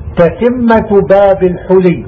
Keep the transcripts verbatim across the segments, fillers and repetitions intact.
تتمة باب الحلي.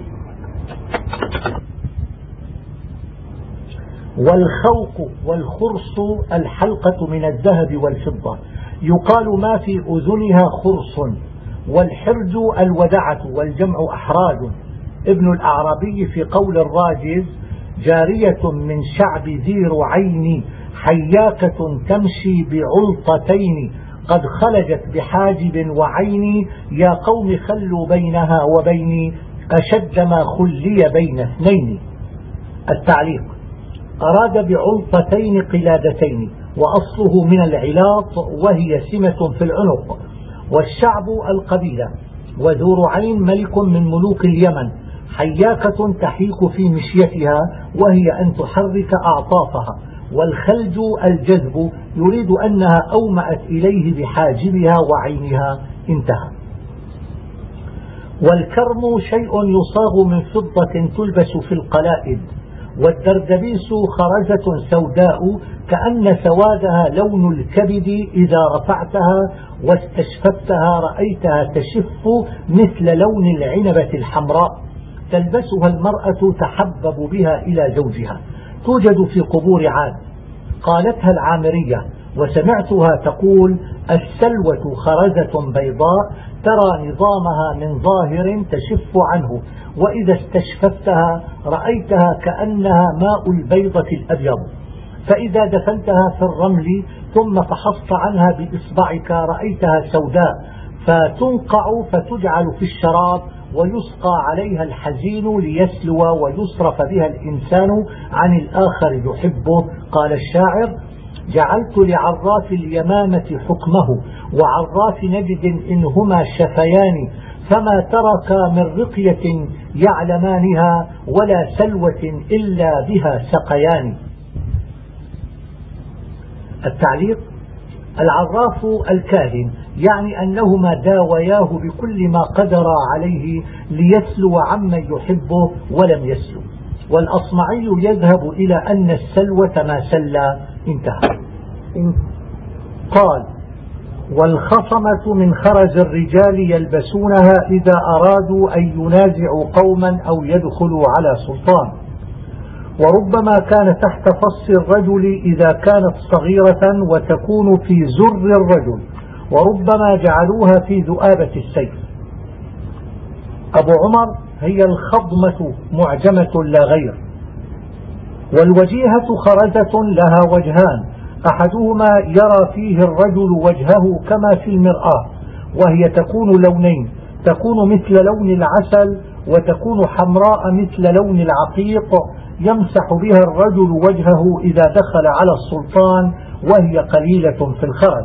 والخوق والخرص الحلقة من الذهب والفضة، يقال ما في أذنها خرص. والحرج الودعة والجمع أحراج. ابن الأعرابي في قول الراجز: جارية من شعب ذي رعين حياكة تمشي بعلطتين قد خلجت بحاجب وعين يا قوم خلوا بينها وبيني أشد ما خلي بين اثنين. التعليق: أراد بعلطتين قلادتين، وأصله من العلاط وهي سمة في العنق. والشعب القبيلة. وذو رعين ملك من ملوك اليمن، حياكة تحيك في مشيتها وهي أن تحرك أعطافها. والخلج الجذب، يريد أنها أومأت إليه بحاجبها وعينها. انتهى. والكرم شيء يصاغ من فضة تلبس في القلائد. والدردبيس خرزة سوداء كأن سوادها لون الكبد، إذا رفعتها واستشفتها رأيتها تشف مثل لون العنبة الحمراء، تلبسها المرأة تحبب بها إلى زوجها، توجد في قبور عاد. قالتها العامرية وسمعتها تقول: السلوة خرزة بيضاء ترى نظامها من ظاهر تشف عنه، وإذا استشففتها رأيتها كأنها ماء البيضة الأبيض، فإذا دفنتها في الرمل ثم فحصت عنها بإصبعك رأيتها سوداء، فتنقع فتجعل في الشراب ويسقى عليها الحزين ليسلو ويصرف بها الإنسان عن الآخر يحبه. قال الشاعر: جعلت لعراف اليمامة حكمه وعراف نجد إنهما شفيان، فما ترك من رقية يعلمانها ولا سلوة إلا بها سقيان. التعليق: العراف الكاهن، يعني أنهما داوياه بكل ما قدر عليه ليسلو عمن يحبه ولم يسلو. والأصمعي يذهب إلى أن السلوة ما سلى. انتهى. قال: والخصمة من خرز الرجال يلبسونها إذا أرادوا أن ينازعوا قوما أو يدخلوا على سلطان. وربما كان تحت فص الرجل إذا كانت صغيرة وتكون في زر الرجل، وربما جعلوها في ذؤابة السيف. أبو عمر: هي الخضمة معجمة لا غير. والوجيهة خرزة لها وجهان، أحدهما يرى فيه الرجل وجهه كما في المرآة، وهي تكون لونين، تكون مثل لون العسل وتكون حمراء مثل لون العقيق، يمسح بها الرجل وجهه إذا دخل على السلطان، وهي قليلة في الخرز.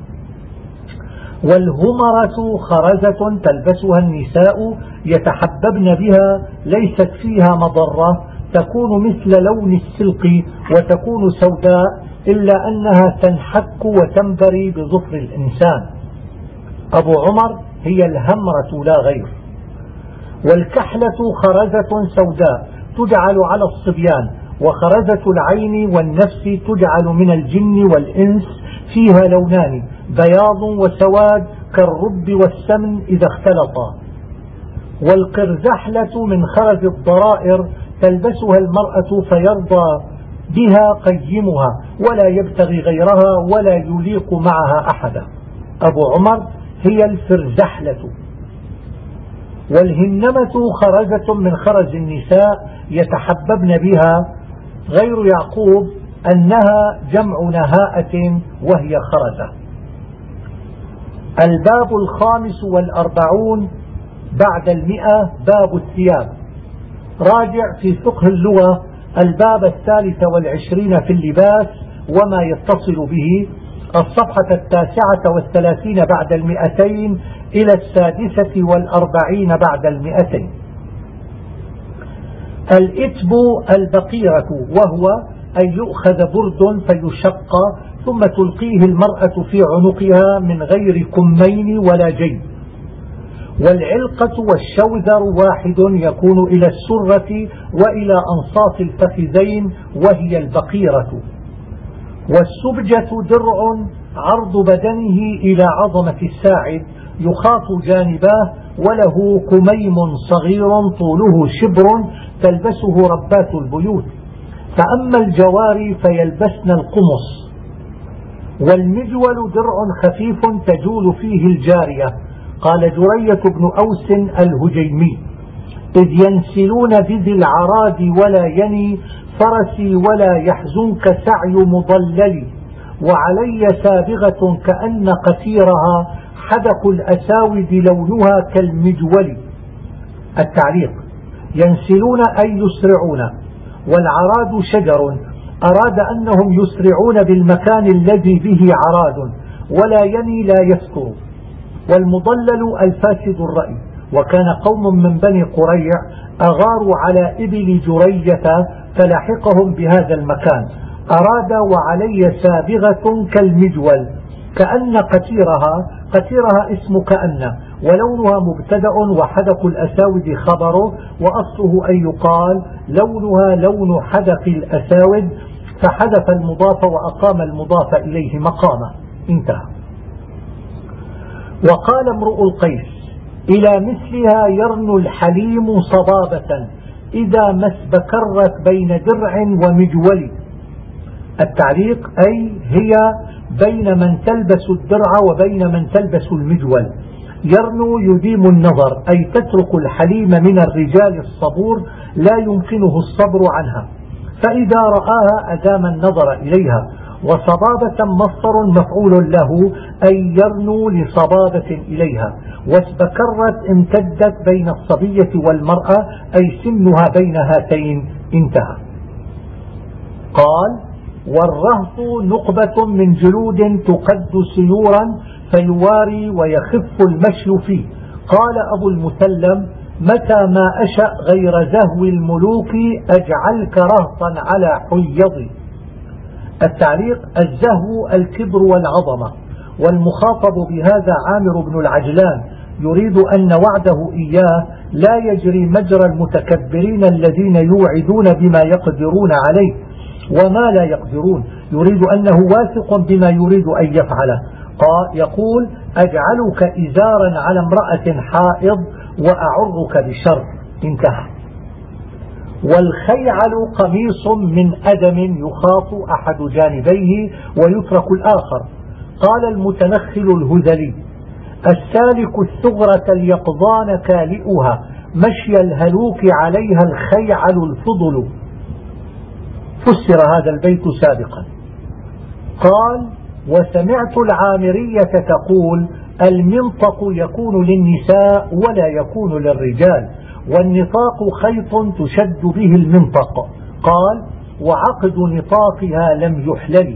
والهمرة خرزة تلبسها النساء يتحببن بها، ليست فيها مضرة، تكون مثل لون السلق وتكون سوداء، إلا أنها تنحك وتنبري بظفر الإنسان. أبو عمر: هي الهمرة لا غير. والكحلة خرزة سوداء تجعل على الصبيان، وخرزة العين والنفس تجعل من الجن والإنس، فيها لونان بياض وسواد كالرب والسمن إذا اختلطا. والقرزحلة من خرز الضرائر تلبسها المرأة فيرضى بها قيمها ولا يبتغي غيرها ولا يليق معها أحدا. أبو عمر: هي الفرزحلة. والهنمة خرزة من خرز النساء يتحببن بها، غير يعقوب أنها جمع نهاءة وهي خرزة. الباب الخامس والأربعون بعد المئة باب الثياب. راجع في فقه اللغة الباب الثالث والعشرين في اللباس وما يتصل به، الصفحة التاسعة والثلاثين بعد المئتين إلى السادسة والأربعين بعد المئتين. الإتب البقيرة، وهو أن يؤخذ برد فيشق ثم تلقيه المرأة في عنقها من غير كمين ولا جيب. والعلقة والشوذر واحد يكون إلى السرة وإلى أنصاف الفخذين وهي البقيرة. والسبجة درع عرض بدنه إلى عظمة الساعد، يخاط جانباه وله كميم صغير طوله شبر تلبسه ربات البيوت. فأما الجواري فيلبسن القمص. والمجول درع خفيف تجول فيه الجارية. قال جرية بن أوس الهجيمي: إذ ينسلون بذي العراد ولا يني فرسي ولا يحزنك سعي مضلل، وعلي سابغة كأن قتيرها حدق الأساود لونها كالمجول. التعليق: ينسلون أي يسرعون، والعراد شجر، أراد أنهم يسرعون بالمكان الذي به عراد، ولا يني لا يسكر. والمضلل الفاسد الرأي. وكان قوم من بني قريع أغاروا على إبل جرية فلحقهم بهذا المكان. أراد وعلي سابغة كالمجول كأن قتيرها. قتيرها اسم كأن، ولونها مبتدأ وحدق الأساود خبره، وأصله أن يقال لونها لون حدق الأساود، فحذف المضاف وأقام المضاف إليه مقامه. انتهى. وقال امرؤ القيس: إلى مثلها يرن الحليم صبابة إذا ما اسبكرت بين درع ومجول. التعليق: أي هي بين من تلبس الدرع وبين من تلبس المجول. يرنو يديم النظر، أي تترك الحليم من الرجال الصبور لا يمكنه الصبر عنها، فإذا رآها أدام النظر إليها. وصبابة مصدر مفعول له، أي يرنو لصبابة إليها. واسبكرت امتدت بين الصبية والمرأة، أي سنها بين هاتين. انتهى. قال: والرهط نقبة من جلود تقد سيورا فيواري ويخف المشي فيه. قال أبو المسلم: متى ما أشأ غير زهو الملوك أجعلك رهطا على حيضي. التعليق: الزهو الكبر والعظمة. والمخاطب بهذا عامر بن العجلان، يريد أن وعده إياه لا يجري مجرى المتكبرين الذين يوعدون بما يقدرون عليه وما لا يقدرون، يريد أنه واثق بما يريد أن يفعله. قال يقول: أجعلك إزارا على امرأة حائض وأعرك بشر. انتهى. والخيعل قميص من أدم يخاط أحد جانبيه ويترك الآخر. قال المتنخل الهذلي: السالك الثغرة اليقظان كالئها، مشي الهلوك عليها الخيعل الفضل. فسر هذا البيت سابقا. قال: وسمعت العامرية تقول: المنطق يكون للنساء ولا يكون للرجال، والنطاق خيط تشد به المنطق. قال: وعقد نطاقها لم يحلل.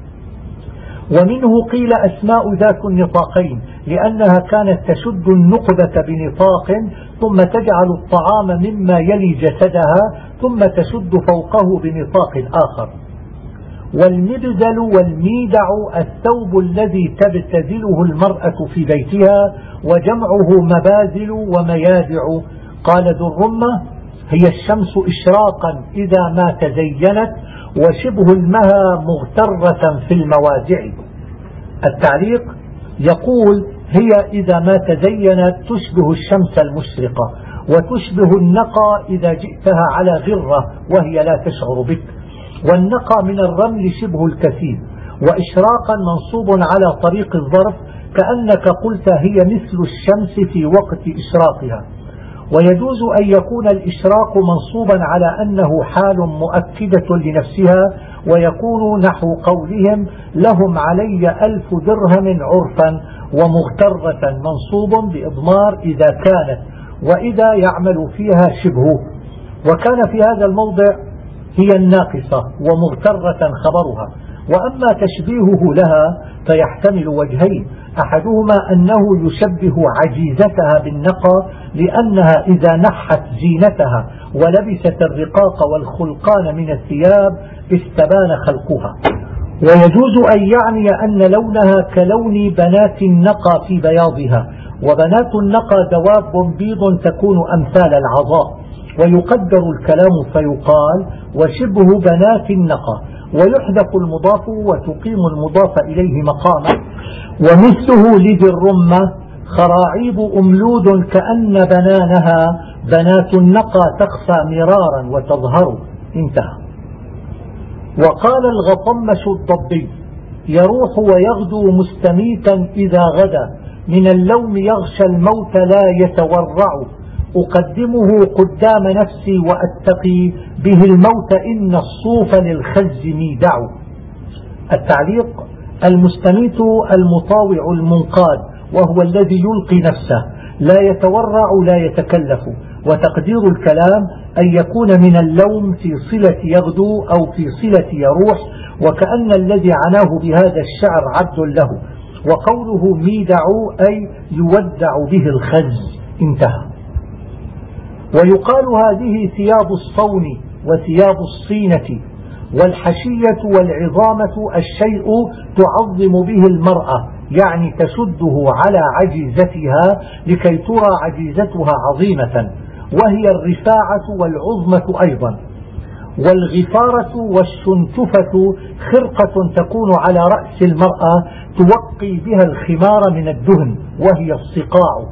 ومنه قيل أسماء ذات النطاقين، لأنها كانت تشد النقبة بنطاق ثم تجعل الطعام مما يلي جسدها ثم تشد فوقه بنطاق آخر. والمبذل والميدع الثوب الذي تبتذله المرأة في بيتها، وجمعه مباذل وميادع. قال ذو الرمة: هي الشمس إشراقا إذا ما تزينت، وشبه المها مغترة في الموازع. التعليق: يقول: هي إذا ما تزينت تشبه الشمس المشرقة، وتشبه النقى إذا جئتها على غرة وهي لا تشعر بك. والنقى من الرمل شبه الكثيب. وإشراقا منصوب على طريق الظرف، كأنك قلت هي مثل الشمس في وقت إشراقها. ويجوز أن يكون الإشراق منصوبا على أنه حال مؤكدة لنفسها، ويكون نحو قولهم: لهم علي ألف درهم عرفا، ومغترة منصوب بإضمار إذا كانت وإذا يعمل فيها شبه. وكان في هذا الموضع هي الناقصة ومغترة خبرها. وأما تشبيهه لها فيحتمل وجهين: أحدهما أنه يشبه عجيزتها بالنقى، لأنها إذا نحت زينتها ولبست الرقاق والخلقان من الثياب استبان خلقها. ويجوز أن يعني أن لونها كلون بنات النقى في بياضها، وبنات النقى دواب بيض تكون أمثال العظاء. ويقدر الكلام فيقال: وشبه بنات النقى، ويحذف المضاف وتقيم المضاف إليه مقامه. ومثله لذي الرمة خراعيب أملود كأن بنانها بنات النقى تخفى مرارا وتظهر. انتهى. وقال الغطمش الضبي: يروح ويغدو مستميتا إذا غدا، من اللوم يغشى الموت لا يتورع، أقدمه قدام نفسي وأتقي به الموت إن الصوف للخز ميدع. التعليق: المستميت المطاوع المنقاد، وهو الذي يلقي نفسه لا يتورع لا يتكلف. وتقدير الكلام أن يكون من اللوم في صلة يغدو أو في صلة يروح، وكأن الذي عناه بهذا الشعر عبد له. وقوله ميدع أي يودع به الخز. انتهى. ويقال هذه ثياب الصون وثياب الصينة، والحشية والعظامة الشيء تعظم به المرأة، يعني تشده على عجيزتها لكي ترى عجيزتها عظيمة، وهي الرفاعة والعظمة أيضا. والغفارة والشنتفة خرقة تكون على رأس المرأة توقي بها الخمار من الدهن، وهي الصقاع.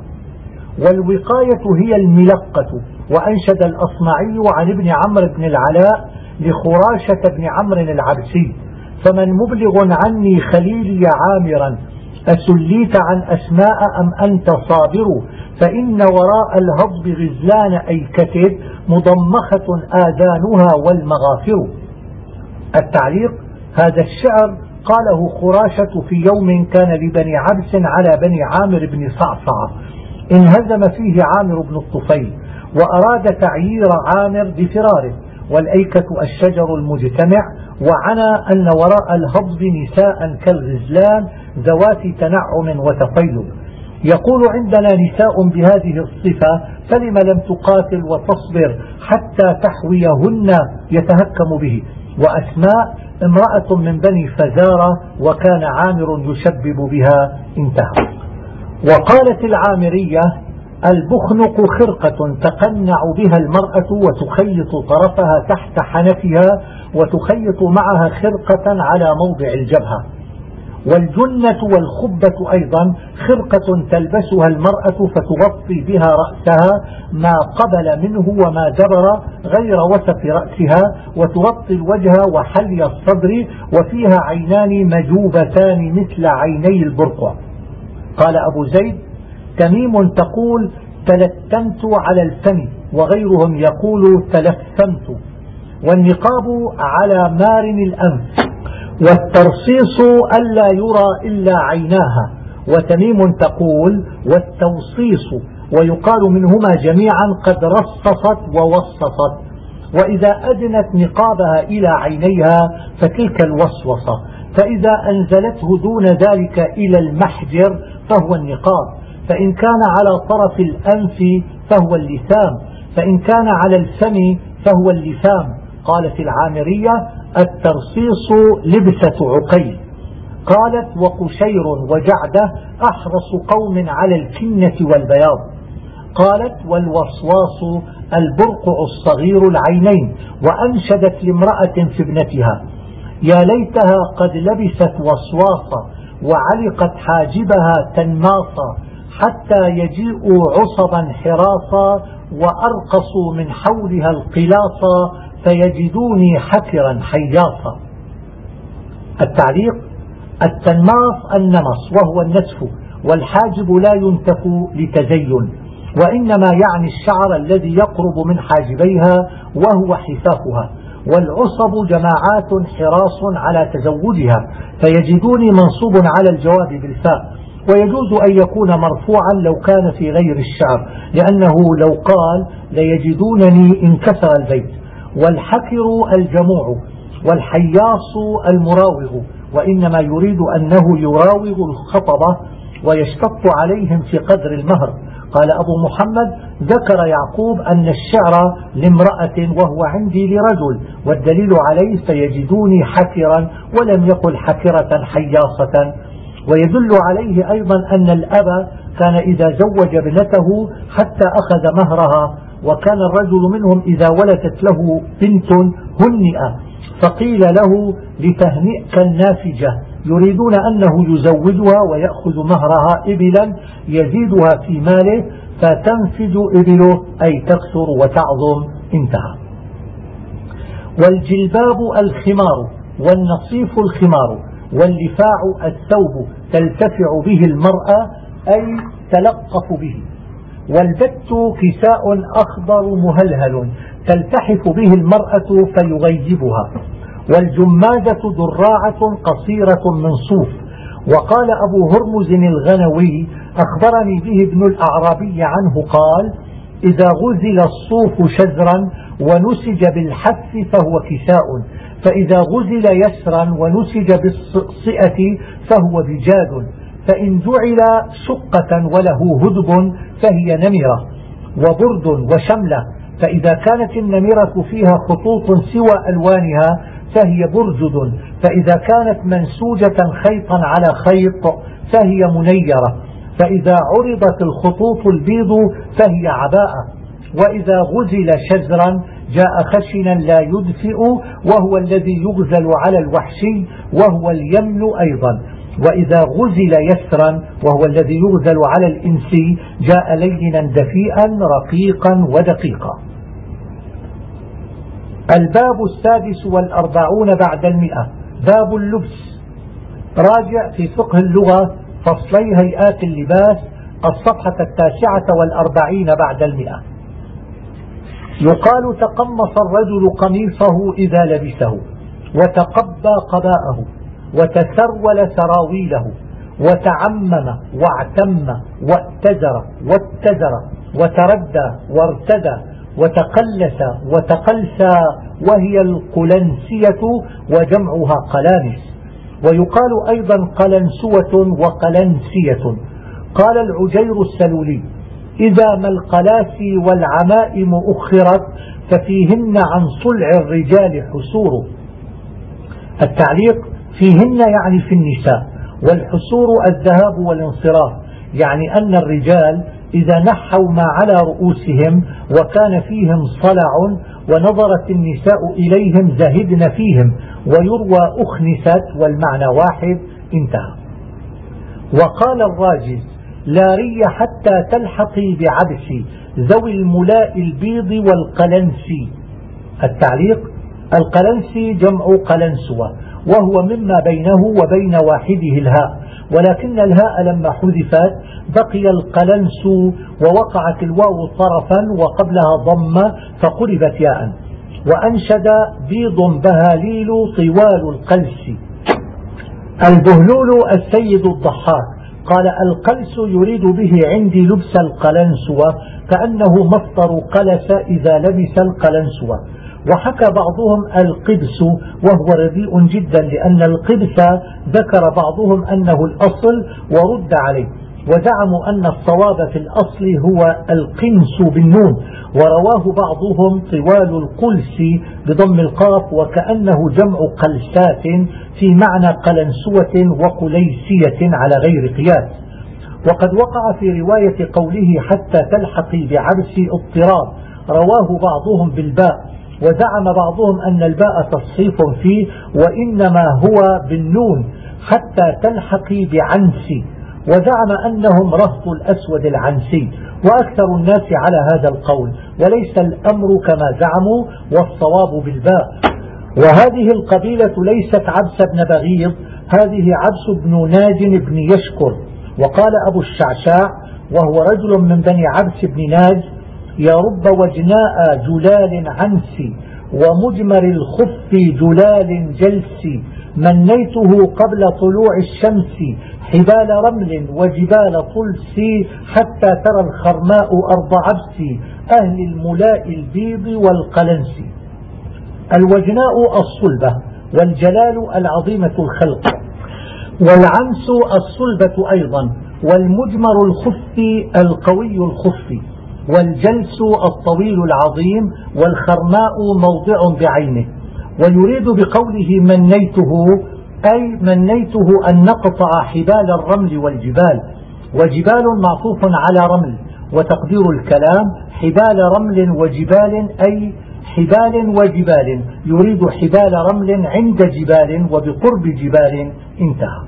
والوقاية هي الملقة. وأنشد الأصمعي عن ابن عمرو بن العلاء لخراشة بن عمرو العبسي: فمن مبلغ عني خليلي عامرا، أسليت عن أسماء أم أنت صابر، فإن وراء الهضب غزلان أيكتب، مضمخة آذانها والمغافر. التعليق: هذا الشعر قاله خراشة في يوم كان لبني عبس على بني عامر بن صعصع، انهزم فيه عامر بن الطفيل، وأراد تعيير عامر بفراره، والأيكة الشجر المجتمع، وعنى أن وراء الهضب نساء كالغزلان ذوات تنعم وتطيب. يقول: عندنا نساء بهذه الصفة، فلم لم تقاتل وتصبر حتى تحويهن يتهكم به. وأسماء امرأة من بني فزارة، وكان عامر يشبب بها. انتهى. وقالت العامرية: البخنق خرقة تقنع بها المرأة وتخيط طرفها تحت حنفها، وتخيط معها خرقة على موضع الجبهة. والجنة والخبة أيضا خرقة تلبسها المرأة فتغطي بها رأسها ما قبل منه وما دبر غير وسط رأسها، وتغطي الوجه وحلي الصدر، وفيها عينان مجوبتان مثل عيني البرقع. قال أبو زيد: تميم تقول تلتمت على الفم، وغيرهم يقول تلثمت. والنقاب على مارن الأنف، والترصيص ألا يرى إلا عيناها. وتميم تقول والتوصيص، ويقال منهما جميعا قد رصصت ووصصت. وإذا أدنت نقابها إلى عينيها فتلك الوصوصة، فإذا أنزلته دون ذلك إلى المحجر فهو النقاب، فإن كان على طرف الأنف فهو اللثام، فإن كان على الفم فهو اللثام. قالت العامرية: الترصيص لبسة عقيل. قالت: وقشير وجعدة أحرص قوم على الكنة والبياض. قالت: والوصواص البرقع الصغير العينين. وأنشدت لامرأة في ابنتها: يا ليتها قد لبست وصواصا وعلقت حاجبها تنماصا، حتى يجيء عصبا حراسا وأرقصوا من حولها القلاصا، فيجدوني حكرا حياصا. التعليق: التنماص النمص وهو النتف، والحاجب لا ينتف لتزين، وإنما يعني الشعر الذي يقرب من حاجبيها وهو حفافها. والعصب جماعات حراص على تزوجها، فيجدوني منصوب على الجواب بالفاء، ويجوز أن يكون مرفوعا لو كان في غير الشعر، لأنه لو قال ليجدونني انكسر البيت. والحكر الجموع، والحياص المراوغ، وإنما يريد أنه يراوغ الخطبة ويشتط عليهم في قدر المهر. قال أبو محمد: ذكر يعقوب أن الشعر لامرأة وهو عندي لرجل، والدليل عليه فيجدوني حكرا، ولم يقل حكرة حياصة. ويدل عليه أيضا أن الأب كان إذا زوج ابنته حتى أخذ مهرها، وكان الرجل منهم إذا ولدت له بنت هنئ، فقيل له لتهنئك النافجة، يريدون أنه يزودها ويأخذ مهرها إبلا يزيدها في ماله فتنفد إبله أي تكثر وتعظم. انتهى. والجلباب الخمار، والنصيف الخمار، واللفاع الثوب تلتفع به المرأة أي تلقف به، والبت كساء أخضر مهلهل تلتحف به المرأة فيغيبها، والجمادة دراعة قصيرة من صوف. وقال أبو هرمز الغنوي أخبرني به ابن الأعرابي عنه قال: إذا غزل الصوف شزرا ونسج بالحف فهو كساء، فإذا غزل يسرا ونسج بالصئة فهو بجاد، فإن جعل شقة وله هدب فهي نمرة، وبرد وشملة، فإذا كانت النمرة فيها خطوط سوى ألوانها فهي برجد، فإذا كانت منسوجة خيطا على خيط فهي منيرة، فإذا عرضت الخطوط البيض فهي عباءة، وإذا غزل شزرا جاء خشنا لا يدفئ وهو الذي يغزل على الوحشي وهو اليمن أيضا، وإذا غزل يسرا وهو الذي يغزل على الإنسي جاء لينا دفيئا رقيقا ودقيقا. الباب السادس والأربعون بعد المئة، باب اللبس. راجع في فقه اللغة فصلي هيئات اللباس الصفحة التاسعة والأربعين بعد المئة. يقال: تقمص الرجل قميصه إذا لبسه، وتقبى قباءه، وتسرول سراويله، وتعمم واعتم واتزر واتزر، وتردى وارتدى، وتقلس وتقلسى، وهي القلنسية وجمعها قلانس. ويقال أيضا قلنسوة وقلنسية. قال العجير السلولي: إذا ما القلاسي والعمائم أخرت ففيهن عن صلع الرجال حسور. التعليق: فيهن يعني في النساء، والحسور الذهاب والانصراف، يعني أن الرجال إذا نحوا ما على رؤوسهم وكان فيهم صلع ونظرت النساء إليهم زهدن فيهم، ويروى أخنست والمعنى واحد. انتهى. وقال الراجز: لا ري حتى تلحقي بعبسي ذوي الملاء البيض والقلنسي. التعليق: القلنسي جمع قلنسوة، وهو مما بينه وبين واحده الهاء، ولكن الهاء لما حذفت بقي القلنس ووقعت الواو طرفا وقبلها ضمة فقلبت ياء. وأنشد: بيض بهاليل طوال القلس. البهلول السيد الضحاك قال: القلس يريد به عندي لبس القلنسوة، كأنه مصدر قلس إذا لبس القلنسوة. وحكى بعضهم القبس وهو رديء جدا، لأن القبس ذكر بعضهم أنه الأصل ورد عليه، وزعموا أن الصواب في الأصل هو القنس بالنون، ورواه بعضهم طوال القلس بضم القاف، وكأنه جمع قلسات في معنى قلنسوة وقليسية على غير قياس. وقد وقع في رواية قوله حتى تلحقي بعبسي اضطراب، رواه بعضهم بالباء، وزعم بعضهم أن الباء تصحيف فيه وإنما هو بالنون حتى تلحقي بعنسي، وزعم أنهم رهط الأسود العنسي، وأكثر الناس على هذا القول، وليس الأمر كما زعموا، والصواب بالباء. وهذه القبيلة ليست عبس بن بغيض، هذه عبس بن ناج بن يشكر. وقال أبو الشعشاع وهو رجل من بني عبس بن ناج: يا رب وجناء جلال عنسي، ومجمر الخف جلال جلسي، منيته قبل طلوع الشمس حبال رمل وجبال طلسي، حتى ترى الخرماء أرض عبسي أهل الملاء البيض والقلنسي. الوجناء الصلبة، والجلال العظيمة الخلق، والعنس الصلبة أيضا، والمجمر الخف القوي الخف، والجلس الطويل العظيم، والخرماء موضع بعينه. ويريد بقوله منيته أي منيته أن نقطع حبال الرمل والجبال، وجبال معطوف على رمل، وتقدير الكلام حبال رمل وجبال أي حبال وجبال، يريد حبال رمل عند جبال وبقرب جبال. انتهى.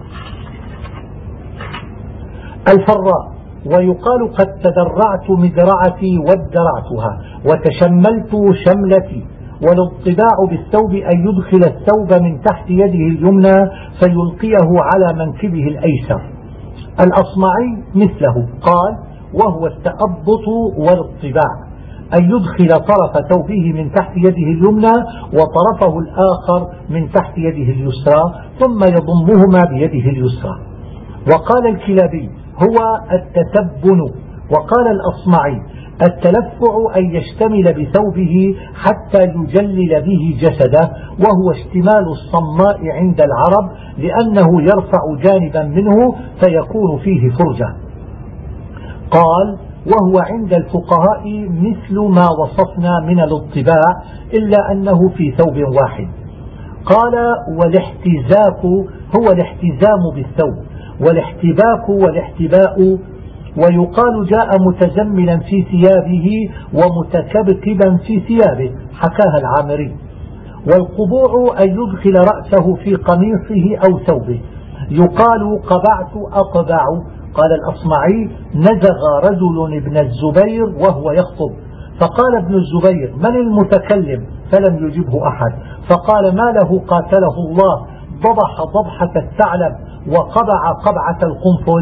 الفراء: ويقال قد تدرعت مدرعتي وادرعتها وتشملت شملتي. والاطباع بالثوب أن يدخل الثوب من تحت يده اليمنى فيلقيه على منكبه الأيسر. الأصمعي مثله قال: وهو التأبط والاطباع، أن يدخل طرف ثوبه من تحت يده اليمنى وطرفه الآخر من تحت يده اليسرى ثم يضمهما بيده اليسرى. وقال الكلابي: هو التتبن. وقال الأصمعي: التلفع أن يشتمل بثوبه حتى يجلل به جسده، وهو اشتمال الصماء عند العرب لأنه يرفع جانبا منه فيكون فيه فرجة. قال: وهو عند الفقهاء مثل ما وصفنا من الاطباع إلا أنه في ثوب واحد. قال: والاحتزاك هو الاحتزام بالثوب، والاحتباك والاحتباء. ويقال: جاء متزملا في ثيابه ومتكبكبا في ثيابه، حكاها العامري. والقبوع أن يدخل رأسه في قميصه أو ثوبه. يقال: قبعت أقبع. قال الأصمعي: نزغ رجل ابن الزبير وهو يخطب، فقال ابن الزبير: من المتكلم؟ فلم يجبه أحد، فقال: ما له قاتله الله، ضبح ضبحة الثعلب وقبع قبعة القنفذ.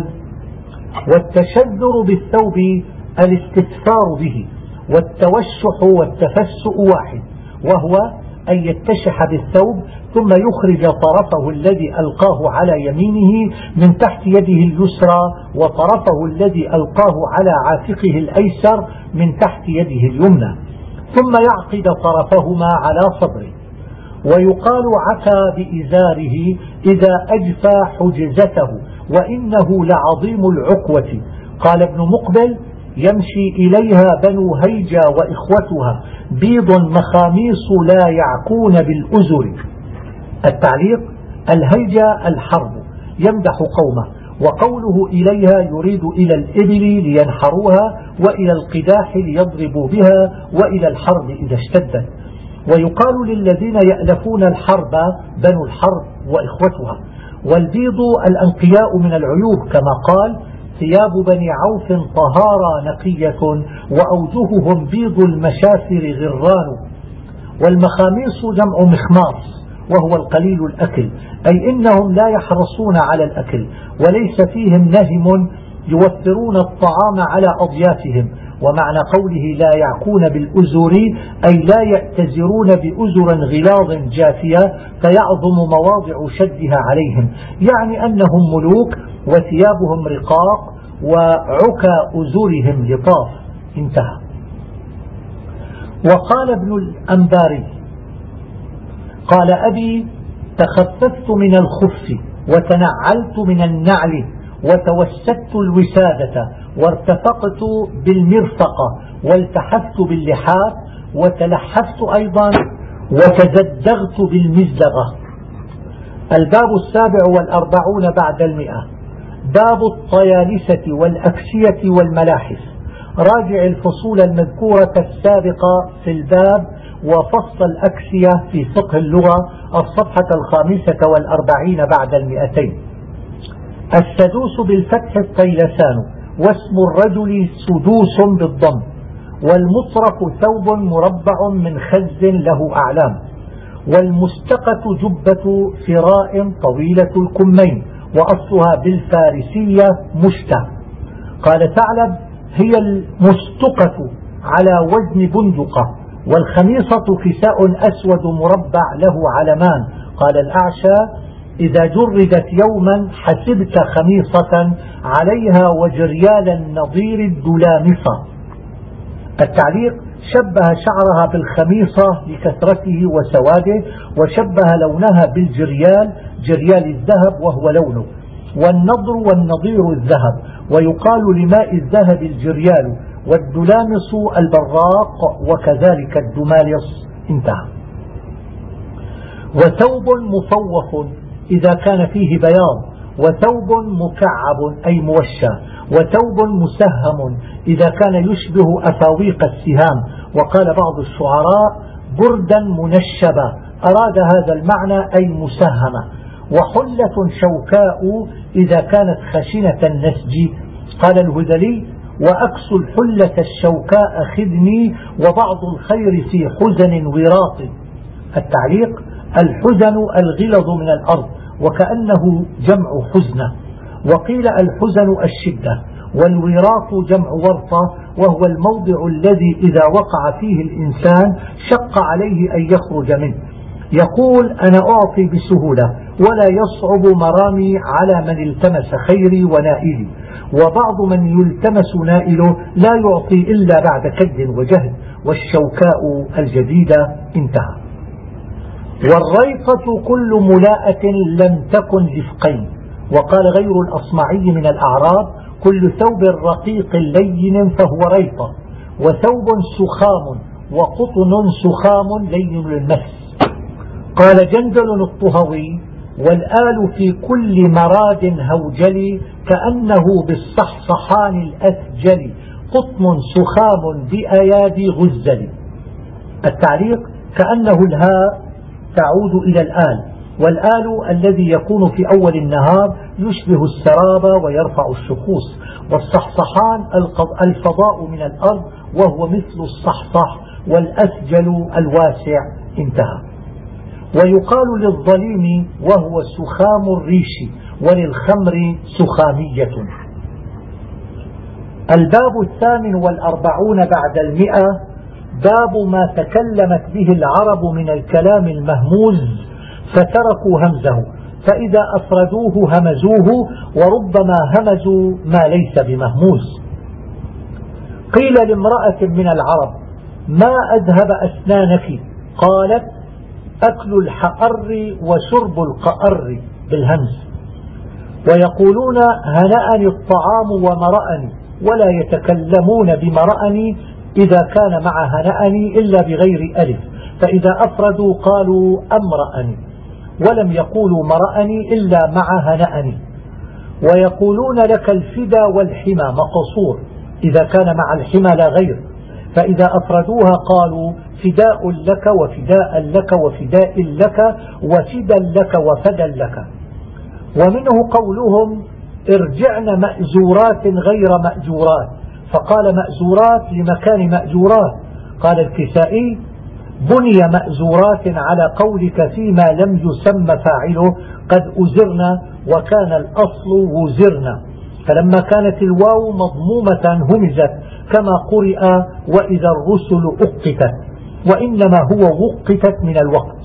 والتشذر بالثوب الاستثفار به، والتوشح والتفسؤ واحد، وهو أن يتشح بالثوب ثم يخرج طرفه الذي ألقاه على يمينه من تحت يده اليسرى وطرفه الذي ألقاه على عاتقه الأيسر من تحت يده اليمنى، ثم يعقد طرفهما على صدره. ويقال: عكى بإزاره إذا أجفى حجزته، وإنه لعظيم العكوة. قال ابن مقبل: يمشي إليها بنو هيجا وإخوتها، بيض مخاميص لا يعكون بالأزر. التعليق: الهيجا الحرب، يمدح قومه، وقوله إليها يريد إلى الإبل لينحروها، وإلى القداح ليضربوا بها، وإلى الحرب إذا اشتدت. ويقال للذين يألفون الحرب بنو الحرب وإخوتها. والبيض الأنقياء من العيوب، كما قال: ثياب بني عوف طهارى نقية وأوجههم بيض المشافر غران. والمخاميص جمع مخماص وهو القليل الأكل، أي إنهم لا يحرصون على الأكل وليس فيهم نهم يوفرون الطعام على أضيافهم. ومعنى قوله لا يعكون بالأزر أي لا يأتزرون بأزر غلاظ جافية فيعظم مواضع شدها عليهم، يعني أنهم ملوك وثيابهم رقاق وعكى أزرهم لطاف. انتهى. وقال ابن الأنباري: قال أبي: تخففت من الخف وتنعلت من النعل وتوسدت الوسادة وارتفقت بالمرفقة والتحفت باللحاف وتلحفت أيضا وتزدغت بالمزدغة. الباب السابع والأربعون بعد المئة، باب الطيالسة والأكسية والملاحف. راجع الفصول المذكورة السابقة في الباب وفصل الأكسية في فقه اللغة الصفحة الخامسة والأربعين بعد المئتين. السدوس بالفتح الطيلسان، واسم الرجل سدوس بالضم. والمطرق ثوب مربع من خز له أعلام. والمستقة جبة فراء طويلة الكمين، وأصلها بالفارسية مشتى. قال ثعلب: هي المستقة على وزن بندقة. والخميصة كساء أسود مربع له علمان. قال الأعشى: إذا جردت يوما حسبت خميصة عليها وجريال النظير الدلامصة. التعليق: شبه شعرها بالخميصة لكثرته وسواده، وشبه لونها بالجريال، جريال الذهب وهو لونه. والنضر والنظير الذهب، ويقال لماء الذهب الجريال، والدلامص البراق، وكذلك الدمالص. انتهى. وثوب مفوخ إذا كان فيه بياض، وثوب مكعب أي موشى، وثوب مسهم إذا كان يشبه أفاويق السهام. وقال بعض الشعراء: بردا منشبا، أراد هذا المعنى أي مسهمة. وحلة شوكاء إذا كانت خشنة النسج. قال الهذلي: وأكس الحلة الشوكاء خذني وبعض الخير في حزن وراط. التعليق: الحزن الغلظ من الأرض، وكأنه جمع حزنة. وقيل الحزن الشدة، والوراط جمع ورطة، وهو الموضع الذي إذا وقع فيه الإنسان شق عليه أن يخرج منه. يقول: أنا أعطي بسهولة ولا يصعب مرامي على من التمس خيري ونائلي، وبعض من يلتمس نائله لا يعطي إلا بعد كد وجهد، والشوكاء الجديدة انتهى. والريطة كل ملاءة لم تكن دفقين. وقال غير الأصمعي من الأعراب: كل ثوب رقيق لين فهو ريطة، وثوب سخام وقطن سخام لين المس. قال جندل الطهوي: والآل في كل مراد هوجل كأنه بالصحصحان الأثجل، قطن سخام بأيادي غزل. التعليق: كأنه الهاء تعود إلى الآل، والآل الذي يكون في أول النهار يشبه السراب ويرفع الشخوص، والصحصحان الفضاء من الأرض وهو مثل الصحصح، والأثجل الواسع. انتهى. ويقال للظليم وهو سخام الريش، وللخمر سخامية. الباب الثامن والأربعون بعد المئة: باب ما تكلمت به العرب من الكلام المهموز فتركوا همزه، فإذا أفردوه همزوه، وربما همزوا ما ليس بمهموز. قيل لامرأة من العرب: ما أذهب أسنانك؟ قالت: أكل الحأر وشرب القأر بالهمز. ويقولون: هنأني الطعام ومرأني، ولا يتكلمون بمرأني إذا كان مع هنأني إلا بغير ألف، فإذا أفردوا قالوا أمرأني، ولم يقولوا مرأني إلا مع هنأني. ويقولون: لك الفدا والحمى مقصور، إذا كان مع الحمى لا غير، فإذا أفردوها قالوا فداء لك وفداء لك وفداء لك وفدا لك وفدا لك. ومنه قولهم: ارجعن مأزورات غير مأجورات، فقال مأزورات لمكان مأجورات. قال الكسائي: بني مأزورات على قولك فيما لم يسم فاعله قد أزرنا، وكان الأصل وزرنا، فلما كانت الواو مضمومة همزت كما قرئ وإذا الرسل أقتت، وإنما هو وقتت من الوقت.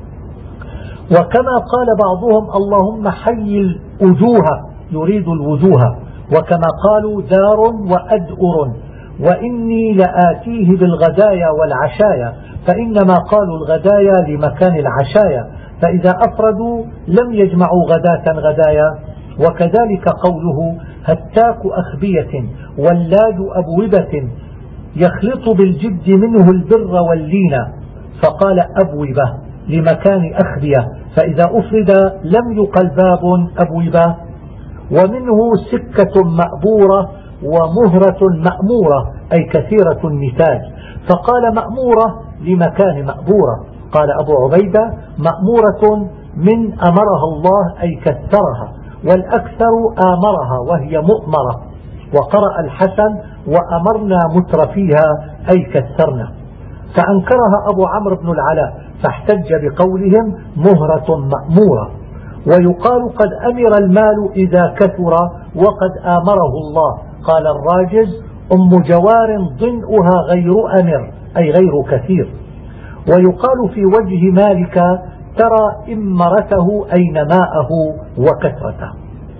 وكما قال بعضهم: اللهم حي الوجوه، يريد الوجوه، وكما قالوا دار وأدؤر، وإني لآتيه بالغدايا والعشايا، فإنما قالوا الغدايا لمكان العشايا، فإذا أفردوا لم يجمعوا غداة غدايا. وكذلك قوله هتاك أخبية واللاد أبوبة، يخلط بالجد منه البر واللين، فقال أبوبة لمكان أخبية، فإذا أفرد لم يقل باب أبوبة. ومنه سكة مأبورة ومهرة مأمورة، أي كثيرة النتاج، فقال مأمورة لمكان مأبورة. قال أبو عبيدة: مأمورة من أمرها الله أي كثرها، والأكثر آمرها وهي مؤمرة. وقرأ الحسن: وأمرنا متر فيها أي كثرنا. فأنكرها أبو عمرو بن العلاء، فاحتج بقولهم مهرة مأمورة. ويقال: قد أمر المال إذا كثر وقد آمره الله. قال الراجز: أم جوار ضنؤها غير أمر أي غير كثير. ويقال في وجه مالك: ترى إمرته أي نماءه وكثرته.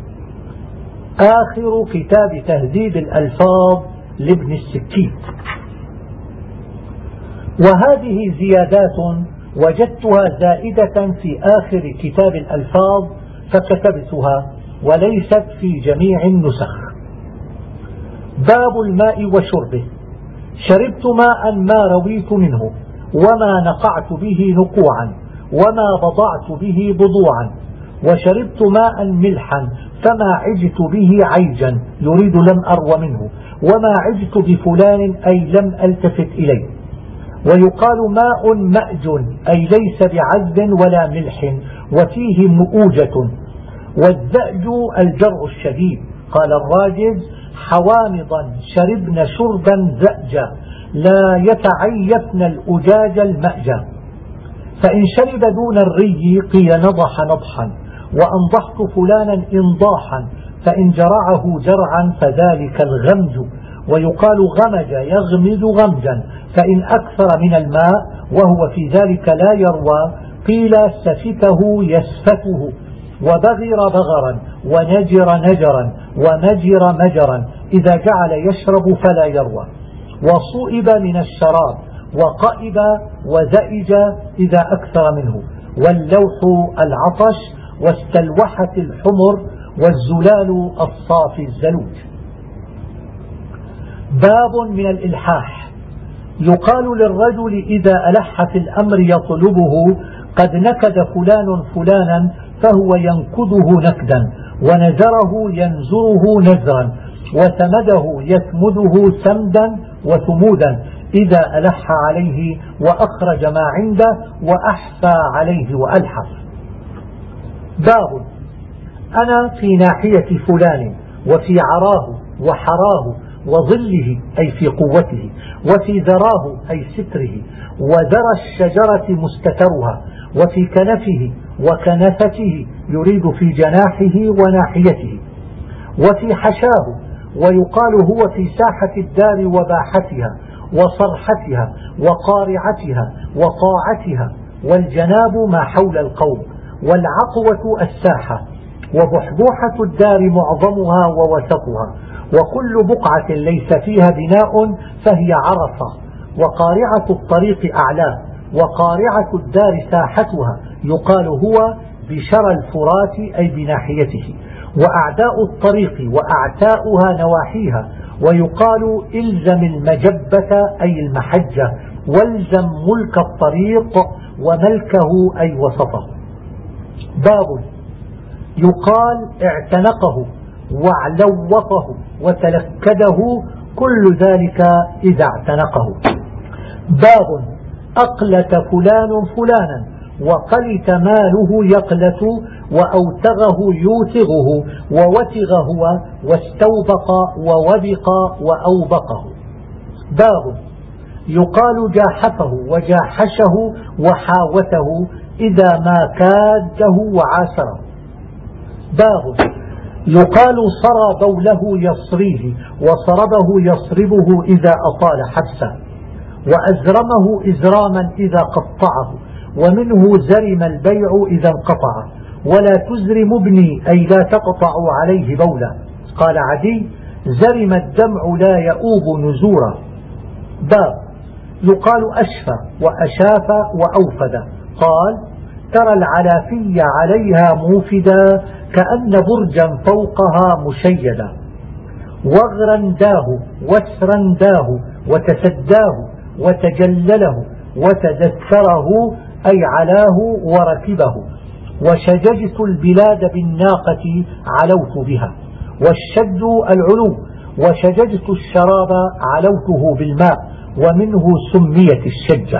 آخر كتاب تهذيب الألفاظ لابن السكين. وهذه زيادات وجدتها زائدة في آخر كتاب الألفاظ فكتبتها، وليست في جميع النسخ. باب الماء وشربه: شربت ماء ما رويت منه، وما نقعت به نقوعا، وما بضعت به بضوعا، وشربت ماء ملحا فما عجت به عيجا، يريد لم أرو منه، وما عجت بفلان أي لم ألتفت إليه. ويقال ماء مأج أي ليس بعذب ولا ملح، وفيه مؤوجة. والزأج الجرع الشديد. قال الراجز: حوامضا شربن شربا زأجا لا يتعيفن الأجاج المأجا. فإن شرب دون الري قيل نضح نضحا، وأنضحت فلانا إنضاحا، فإن جرعه جرعا فذلك الغمج. ويقال غمج يغمز غمجا، فإن أكثر من الماء وهو في ذلك لا يروى قيل سفته يسفته، وبغر بغرا، ونجر نجرا، ومجر مجرا، إذا جعل يشرب فلا يروى. وصئب من الشراب، وقئب وزئج إذا أكثر منه. واللوح العطش، واستلوحت الحمر، والزلال الصافي الزلوج. باب من الإلحاح. يقال للرجل إذا ألح في الأمر يطلبه: قد نكد فلان فلانا، فهو ينكده نكدا، ونزره ينزره نزرا، وثمده يثمده ثمدا وثمودا، إذا ألح عليه وأخرج ما عنده وأحفى عليه وألحف. باب: أنا في ناحية فلان، وفي عراه وحراه وظله أي في قوته، وفي ذراه أي ستره، وذرى الشجرة مستترها، وفي كنفه وكنفته يريد في جناحه وناحيته، وفي حشاه. ويقال هو في ساحة الدار وباحتها وصرحتها وقارعتها وقاعتها. والجناب ما حول القوم، والعقوة الساحة، وبحبوحة الدار معظمها ووسطها، وكل بقعة ليس فيها بناء فهي عرصة. وقارعة الطريق أعلاه، وقارعة الدار ساحتها، يقال هو بشرى الفرات أي بناحيته. وأعداء الطريق وأعتاؤها نواحيها، ويقال إلزم المجبة أي المحجة، والزم ملك الطريق، وملكه أي وسطه. باب: يقال اعتنقه واعلوقه وتلكده، كل ذلك إذا اعتنقه. باب: أقلت فلان فلانا، وقلت ماله يقلت، وأوتغه يوتغه، ووتغ هو، واستوبق ووبق وأوبقه. باب: يقال جاحفه وجاحشه وحاوته، إذا ما كاده وعاشره. باب: يقال صرى بوله يصريه، وصربه يصربه إذا أطال حبسه، وأزرمه إزراما إذا قطعه، ومنه زرم البيع إذا انقطع. ولا تزرم ابني أي لا تقطع عليه بولا. قال عدي: زرم الدمع لا يؤوب نزورا. باب: يقال أشفى وأشاف وأوفد. قال: ترى العلافي عليها موفدا، كأن برجا فوقها مشيدا. وغرا داه وسرا داه، وتسداه وتجلله، وتدثره أي علاه وركبه. وشججت البلاد بالناقة علوت بها. والشد العلو. وشججت الشراب علوته بالماء، ومنه سميت الشجة.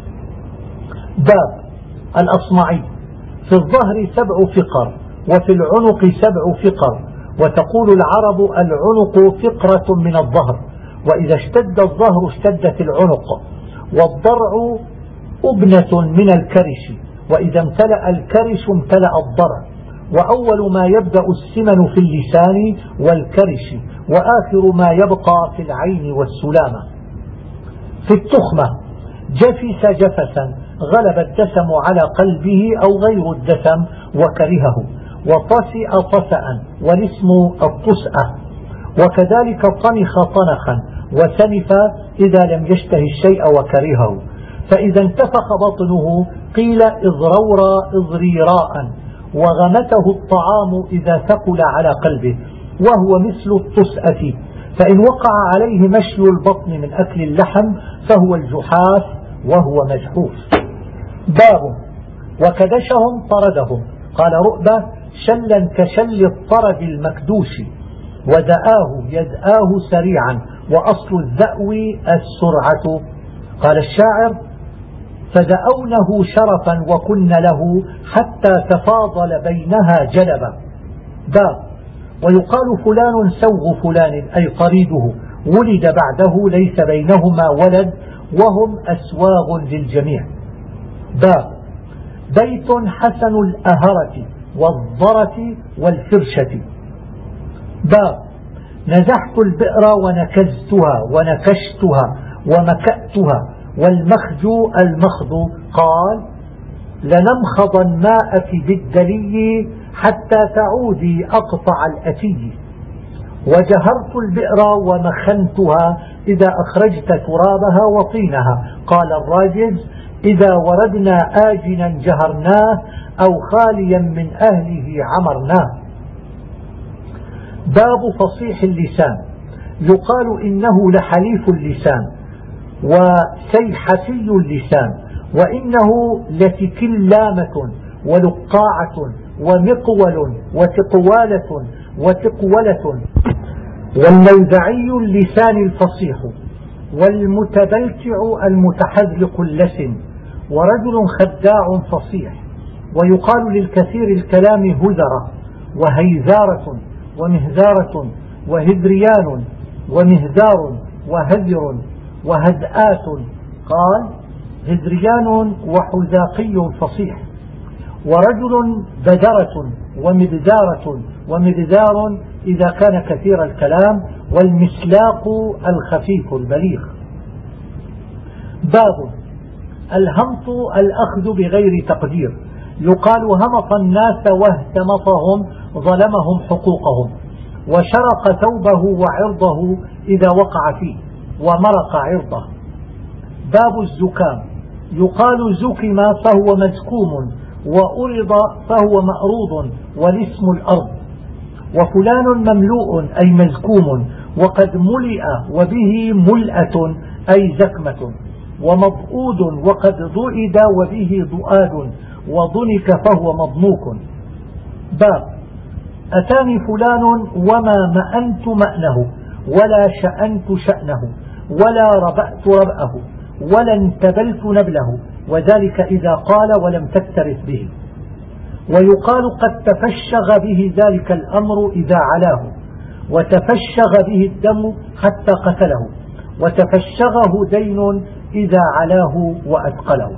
باب: الأصمعي. في الظهر سبع فقر، وفي العنق سبع فقر. وتقول العرب: العنق فقرة من الظهر، وإذا اشتد الظهر اشتدت العنق. والضرع أبنة من الكرش، وإذا امتلأ الكرش امتلأ الضرع. وأول ما يبدأ السمن في اللسان والكرش، وآخر ما يبقى في العين والسلامة. في التخمة: جفس جفسا، غلب الدسم على قلبه أو غير الدسم وكرهه. وطسئ طسأ، والاسم الطسأة. وكذلك طنخ طنخا، وسنف إذا لم يشته الشيء وكرهه. فإذا انتفخ بطنه قيل إضرورا إضريراء. وغمته الطعام إذا ثقل على قلبه، وهو مثل الطسأة. فإن وقع عليه مشي البطن من أكل اللحم فهو الجحاف، وهو مجحوف. باب: وكدشهم طردهم. قال رؤبة: شلا كشل الطرد المكدوش. ودآه يدآه سريعا، وأصل الذأو السرعة. قال الشاعر: فدأونه شرفا وكن له حتى تفاضل بينها جلبا. باب. ويقال فلان سوغ فلان أي طريده، ولد بعده ليس بينهما ولد وهم أسواغ للجميع. باب. بيت حسن الأهرة والضرة والفرشة. باب. نزحت البئر ونكزتها ونكشتها ومكأتها، والمخج المخض. قال لنمخض ماءك بالدلي حتى تعودي أقطع الأتي. وجهرت البئر ومخنتها إذا أخرجت ترابها وطينها. قال الراجز إذا وردنا آجنا جهرناه أو خاليا من أهله عمرناه. باب فصيح اللسان. يقال إنه لحليف اللسان وسيحفي اللسان، وإنه لتكلامة ولقاعة ومقول وتقوالة وتقولة. واللوذعي اللسان الفصيح، والمتبلتع المتحذلق اللسن، ورجل خداع فصيح. ويقال للكثير الكلام هذرة وهيذارة ومهذارة وهذريان ومهذار وهذر وهدآت. قال هذريان وحذاقي فصيح. ورجل بدرة ومبذارة ومبذار إذا كان كثير الكلام، والمسلاق الخفيف البليغ. باب. الهمط الأخذ بغير تقدير. يقال همط الناس واهتمطهم ظلمهم حقوقهم، وشرق ثوبه وعرضه إذا وقع فيه، ومرق عرضه. باب الزكام. يقال زكم فهو مزكوم، وأرض فهو مأروض، والاسم الأرض. وفلان مملوء أي مزكوم، وقد ملئ وبه ملأة أي زكمة. ومضؤود وقد ضئد وبه ضؤاد، وضنك فهو مضنوك. باب. أتاني فلان وما مأنت مأنه، ولا شأنت شأنه، ولا ربأت ربأه، ولا انتبلت نبله، وذلك إذا قال ولم تكترث به. ويقال قد تفشغ به ذلك الأمر إذا علاه، وتفشغ به الدم حتى قتله، وتفشغه دين إذا علاه وأثقله.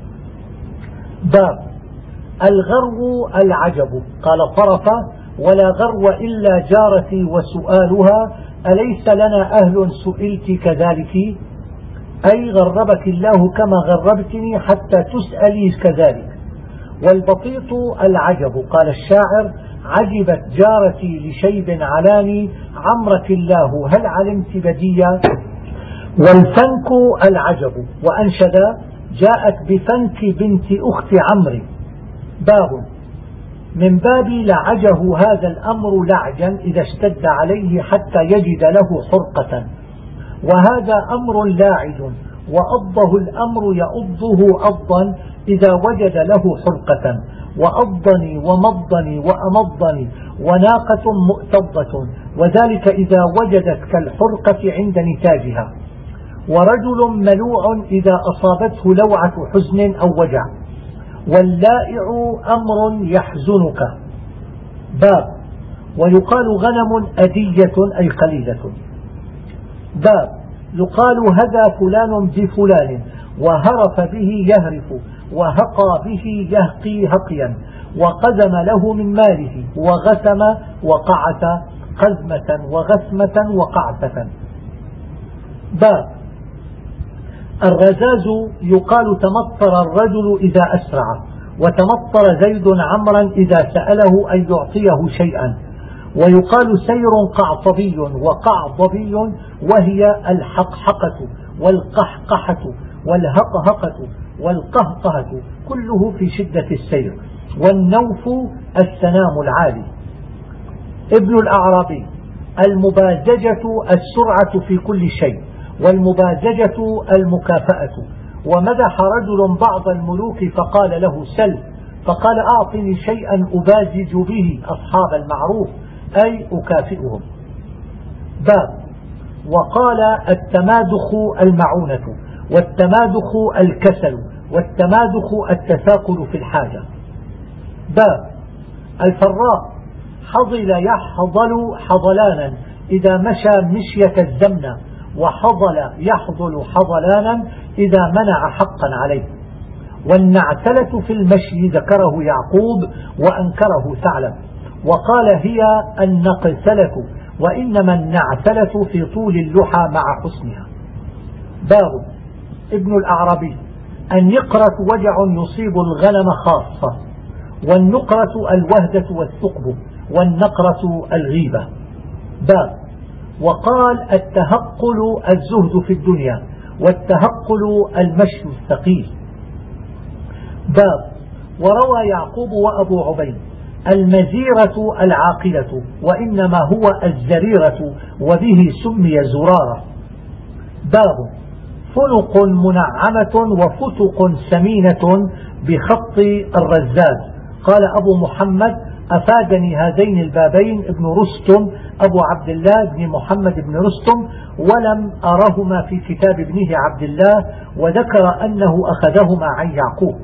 باب. الغرو العجب. قال طرفة ولا غرو إلا جارتي وسؤالها، أليس لنا أهل سئلت كذلك؟ أي غربك الله كما غربتني حتى تسألي كذلك. والبطيط العجب. قال الشاعر عجبت جارتي لشيب علاني، عمرك الله هل علمت بديا. والفنك العجب. وأنشد جاءت بفنك بنت أخت عمري. باب. من باب لعجه هذا الأمر لعجا إذا اشتد عليه حتى يجد له حرقة، وهذا أمر لاعج، وأضه الأمر يأضه أضا إذا وجد له حرقة. وأضني ومضني وأمضني وناقة مؤتضة، وذلك إذا وجدت كالحرقة عند نتاجها. ورجل ملوع إذا أصابته لوعة حزن أو وجع. واللائع أمر يحزنك. باب. ويقال غنم أدية أي قليلة. باب. يقال هدى فلان بفلان، وهرف به يهرف، وهقى به يهقي هقيا، وقدم له من ماله، وغسم وقعث قزمة وغسمة وقعثة. باب. الرزاز. يقال تمطر الرجل إذا أسرع، وتمطر زيد عمرا إذا سأله أن يعطيه شيئا. ويقال سير قعطبي وقعضبي، وهي الحقحقة والقحقحة والهقهقة والقهقهة، كله في شدة السير. والنوف السنام العالي. ابن الأعرابي. المبازجة السرعة في كل شيء، والمبازجة المكافأة. ومدح رجل بعض الملوك فقال له سل، فقال أعطني شيئا أبازج به أصحاب المعروف، أي أكافئهم. باب. وقال التمادخ المعونة، والتمادخ الكسل، والتمادخ التثاقل في الحاجة. باب الفراء حضل يحضل حضلانا إذا مشى مشية الزمنة، وحضل يحضل حضلانا إذا منع حقا عليه. والنعتلة في المشي ذكره يعقوب وأنكره ثعلب، وقال هي النقتلة، وإنما النعتلة في طول اللحى مع حسنها. باب ابن الأعرابي النقرة وجع يصيب الغنم خاصة، والنقرة الوهدة والثقب، والنقرة الغيبة. باب وقال التهقل الزهد في الدنيا، والتهقل المشي الثقيل. باب وروى يعقوب وأبو عبيد المزيرة العاقلة، وإنما هو الزريرة، وبه سمي زرارة. باب فنق منعمة وفتق سمينة بخط الرزاز. قال أبو محمد أفادني هذين البابين ابن رستم أبو عبد الله بن محمد بن رستم، ولم أرهما في كتاب ابنه عبد الله، وذكر أنه أخذهما عن يعقوب.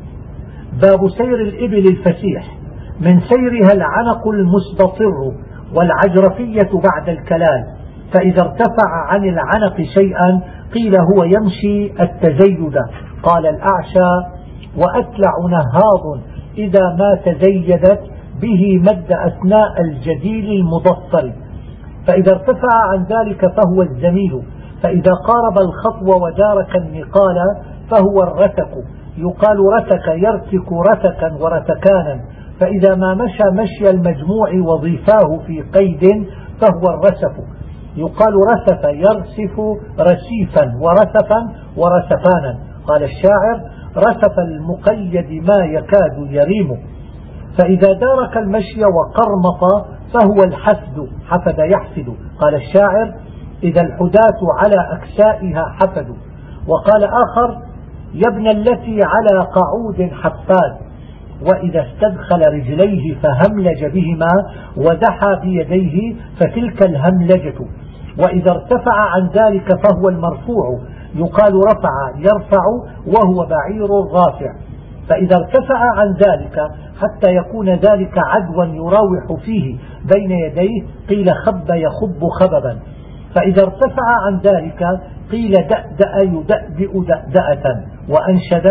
باب سير الإبل الفسيح من سيرها العنق المستطر، والعجرفية بعد الكلال، فإذا ارتفع عن العنق شيئا قيل هو يمشي التزيد. قال الأعشى وأتلع نهاض إذا ما تزيدت به مد أثناء الجديل المضطر، فإذا ارتفع عن ذلك فهو الزميل، فإذا قارب الخطو ودارك النقال فهو الرتك. يقال رتك يرتك رتكا ورتكانا، فإذا ما مشى مشي المجموع وضيفاه في قيد فهو الرسف. يقال رسف يرسف رسيفا ورسفا ورسفانا. قال الشاعر رسف المقيد ما يكاد يريم. فإذا دارك المشي وقرمط فهو الحسد، حفد يحفد. قال الشاعر إذا الحداة على أكسائها حفدوا. وقال آخر يا ابن التي على قعود حفاد، وإذا استدخل رجليه فهملج بهما ودحى بيديه فتلك الهملجة. وإذا ارتفع عن ذلك فهو المرفوع، يقال رفع يرفع وهو بعير رافع. فإذا ارتفع عن ذلك حتى يكون ذلك عدوا يراوح فيه بين يديه قيل خب يخب خببا. فإذا ارتفع عن ذلك قيل دأدأ يدأدئ دأدأة. وأنشد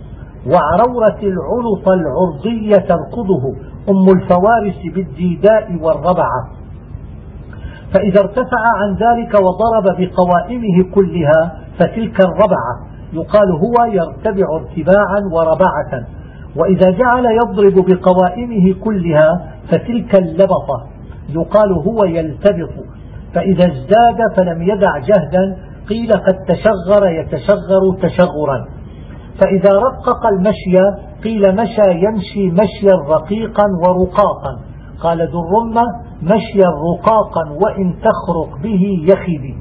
وعرورة العنط العرضية تركضه أم الفوارس بالديداء والربعة. فإذا ارتفع عن ذلك وضرب بقوائمه كلها فتلك الربعة، يقال هو يرتبع ارتباعا وربعة. وإذا جعل يضرب بقوائمه كلها فتلك اللبطة، يقال هو يلتبط. فإذا ازداد فلم يدع جهدا قيل قد تشغر يتشغر تشغرا. فإذا رقق المشي قيل مشى يمشي مشيا رقيقا ورقاقا. قال ذو الرمة مشيا رقاقا وإن تخرق به يخبي.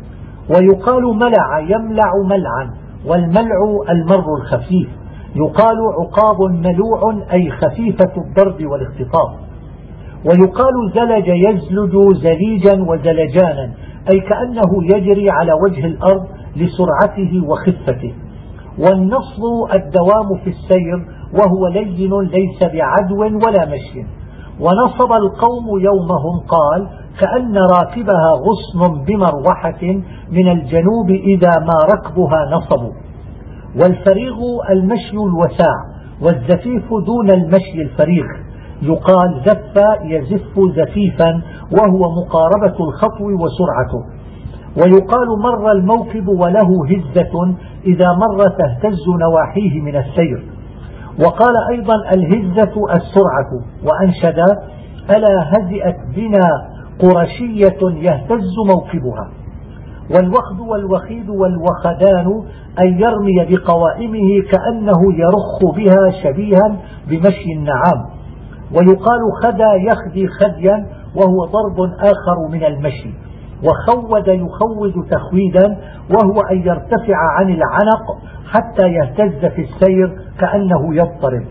ويقال ملع يملع ملعا، والملع المر الخفيف. يقال عقاب ملوع أي خفيفة الضرب والاختطاف. ويقال زلج يزلج زليجا وزلجانا، أي كأنه يجري على وجه الأرض لسرعته وخفته. والنصب الدوام في السير، وهو لين ليس بعدو ولا مشي. ونصب القوم يومهم قال كأن راكبها غصن بمروحة من الجنوب إذا ما ركبها نصبوا. والفريغ المشي الوساع، والزفيف دون المشي الفريغ. يقال زف يزف زفيفا، وهو مقاربة الخطو وسرعته. ويقال مر الموكب وله هزة إذا مر تهتز نواحيه من السير. وقال أيضا الهزة السرعة. وأنشد ألا هزئت بنا قرشية يهتز موكبها. والوخد والوخيد والوخدان أن يرمي بقوائمه كأنه يرخ بها شبيها بمشي النعام. ويقال خدى يخدي خديا، وهو ضرب آخر من المشي. وخود يخود تخويدا، وهو أن يرتفع عن العنق حتى يهتز في السير كأنه يضطرب.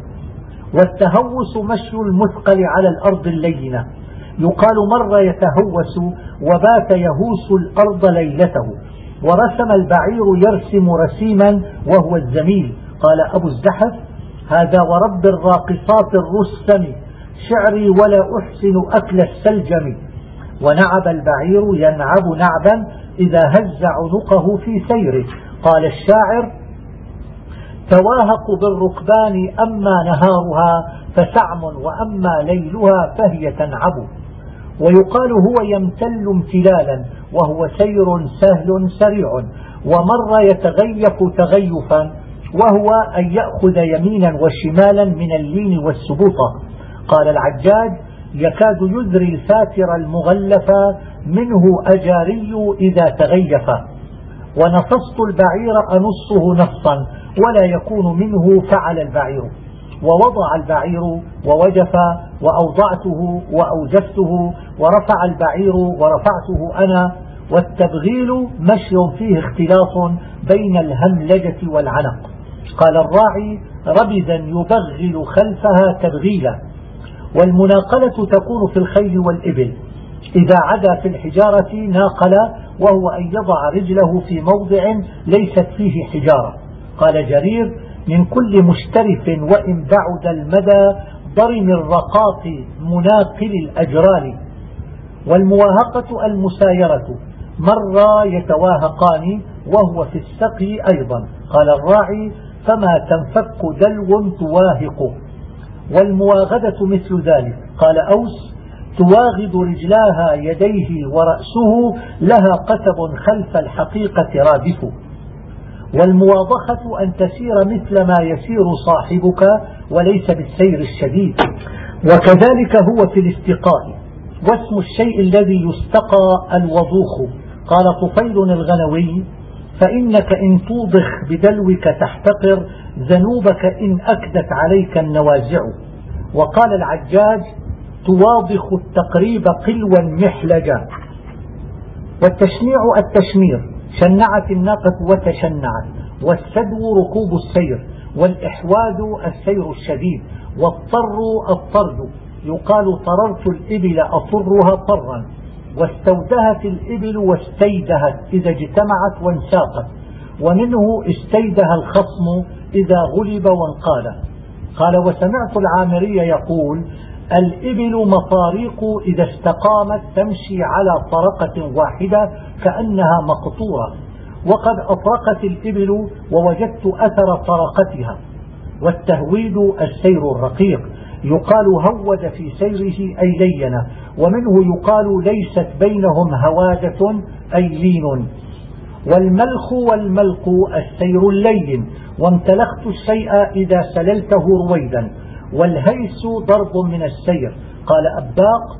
والتهوس مشي المثقل على الأرض اللينة. يقال مر يتهوس وبات يهوس الأرض ليلته. ورسم البعير يرسم رسيما، وهو الزميل. قال أبو الزحف: هذا ورب الراقصات الرستم شعري ولا أحسن أكل السلجم. ونعب البعير ينعب نعبا إذا هز عنقه في سيره. قال الشاعر: تواهق بالركبان أما نهارها فسعم وأما ليلها فهي تنعب. ويقال: هو يمتل امتلالا وهو سير سهل سريع، ومر يتغيف تغيفا وهو أن يأخذ يمينا وشمالا من اللين والسبوطة. قال العجاج: يكاد يذري الفاتر المغلف منه أجاري إذا تغيف. ونصصت البعير أنصه نصا ولا يكون منه فعل البعير. ووضع البعير ووجف وأوضعته وأوجفته ورفع البعير ورفعته أنا. والتبغيل مشي فيه اختلاط بين الهملجة والعنق. قال الراعي: ربدا يبغل خلفها تبغيلا. والمناقلة تكون في الخيل والإبل. إذا عدا في الحجارة ناقل، وهو أن يضع رجله في موضع ليست فيه حجارة. قال جرير: من كل مشترف وإن بعد المدى ضرم الرقاق مناقل الأجرال. والمواهقة المسايرة، مرة يتواهقان وهو في السقي أيضا. قال الراعي: فما تنفك دلو تواهق. والمواغدة مثل ذلك. قال أوس: تواغد رجلاها يديه ورأسه لها قتب خلف الحقيقة رادف. والمواضخة أن تسير مثل ما يسير صاحبك وليس بالسير الشديد. وكذلك هو في الاستقاء. واسم الشيء الذي يستقى الوضوخ. قال طفيل الغنوي: فإنك إن توضخ بدلوك تحتقر ذنوبك إن أكدت عليك النوازع. وقال العجاج: تواضخ التقريب قلوا محلجا. والتشنيع التشمير، شنعت الناقة وتشنعت. والسدو ركوب السير. والإحواد السير الشديد. والطر الطرد. يقال: طررت الإبل أطرها طرا. واستودهت الإبل واستيدهت إذا اجتمعت وانساقت. ومنه استيده الخصم إذا غلب وانقال. قال: وسمعت العامري يقول: الإبل مطاريق إذا استقامت تمشي على طرقة واحدة كأنها مقطورة. وقد أطرقت الإبل ووجدت أثر طرقتها. والتهويد السير الرقيق. يقال: هود في سيره أي لينه. ومنه يقال: ليست بينهم هوادة أي لين. والملخ والملق السير اللين. وامتلخت الشيء إذا سللته رويدا. والهيس ضرب من السير. قال أباق: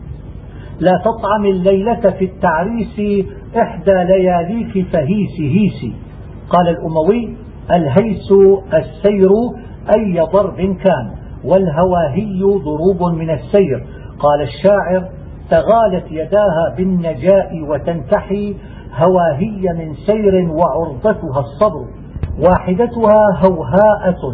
لا تطعم الليلة في التعريس إحدى لياليك فهيس هيسي. قال الأموي: الهيس السير أي ضرب كان. والهواهي ضروب من السير. قال الشاعر: تغالت يداها بالنجاء وتنتحي هواهي من سير وعرضتها الصبر. واحدتها هوهاءة.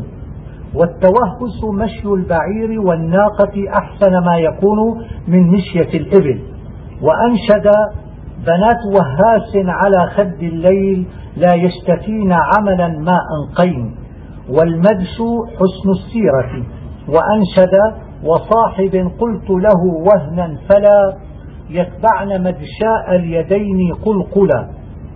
والتوهس مشي البعير والناقة أحسن ما يكون من مشية الإبل. وأنشد: بنات وهاس على خد الليل لا يشتكين عملا ما أنقين. والمدش حسن السيرة. وأنشد: وصاحب قلت له وهنا فلا يتبعن مدشاء اليدين قلقلا.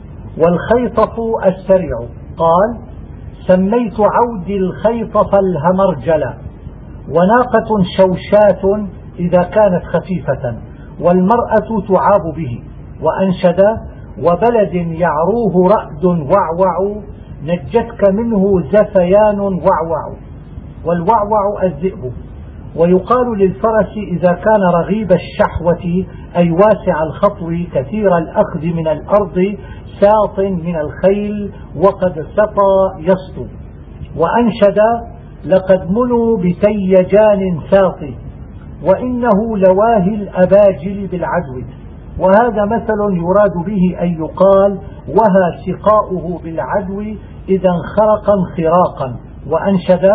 والخيطف السريع. قال: سميت عودي الخيطف الهمرجلا. وناقة شوشات إذا كانت خفيفة. والمرأة تعاب به. وأنشد: وبلد يعروه رأد وعوع نجتك منه زفيان وعوع. والوعوع الذئب. ويقال للفرس إذا كان رغيب الشحوة أي واسع الخطو كثير الأخذ من الأرض ساط من الخيل وقد سطى يسطو. وأنشد: لقد منوا بتيجان ساطي. وإنه لواهي الأباجل بالعدو. وهذا مثل يراد به أن يقال: وها سقاؤه بالعدو إذا انخرق انخراقا. وأنشد: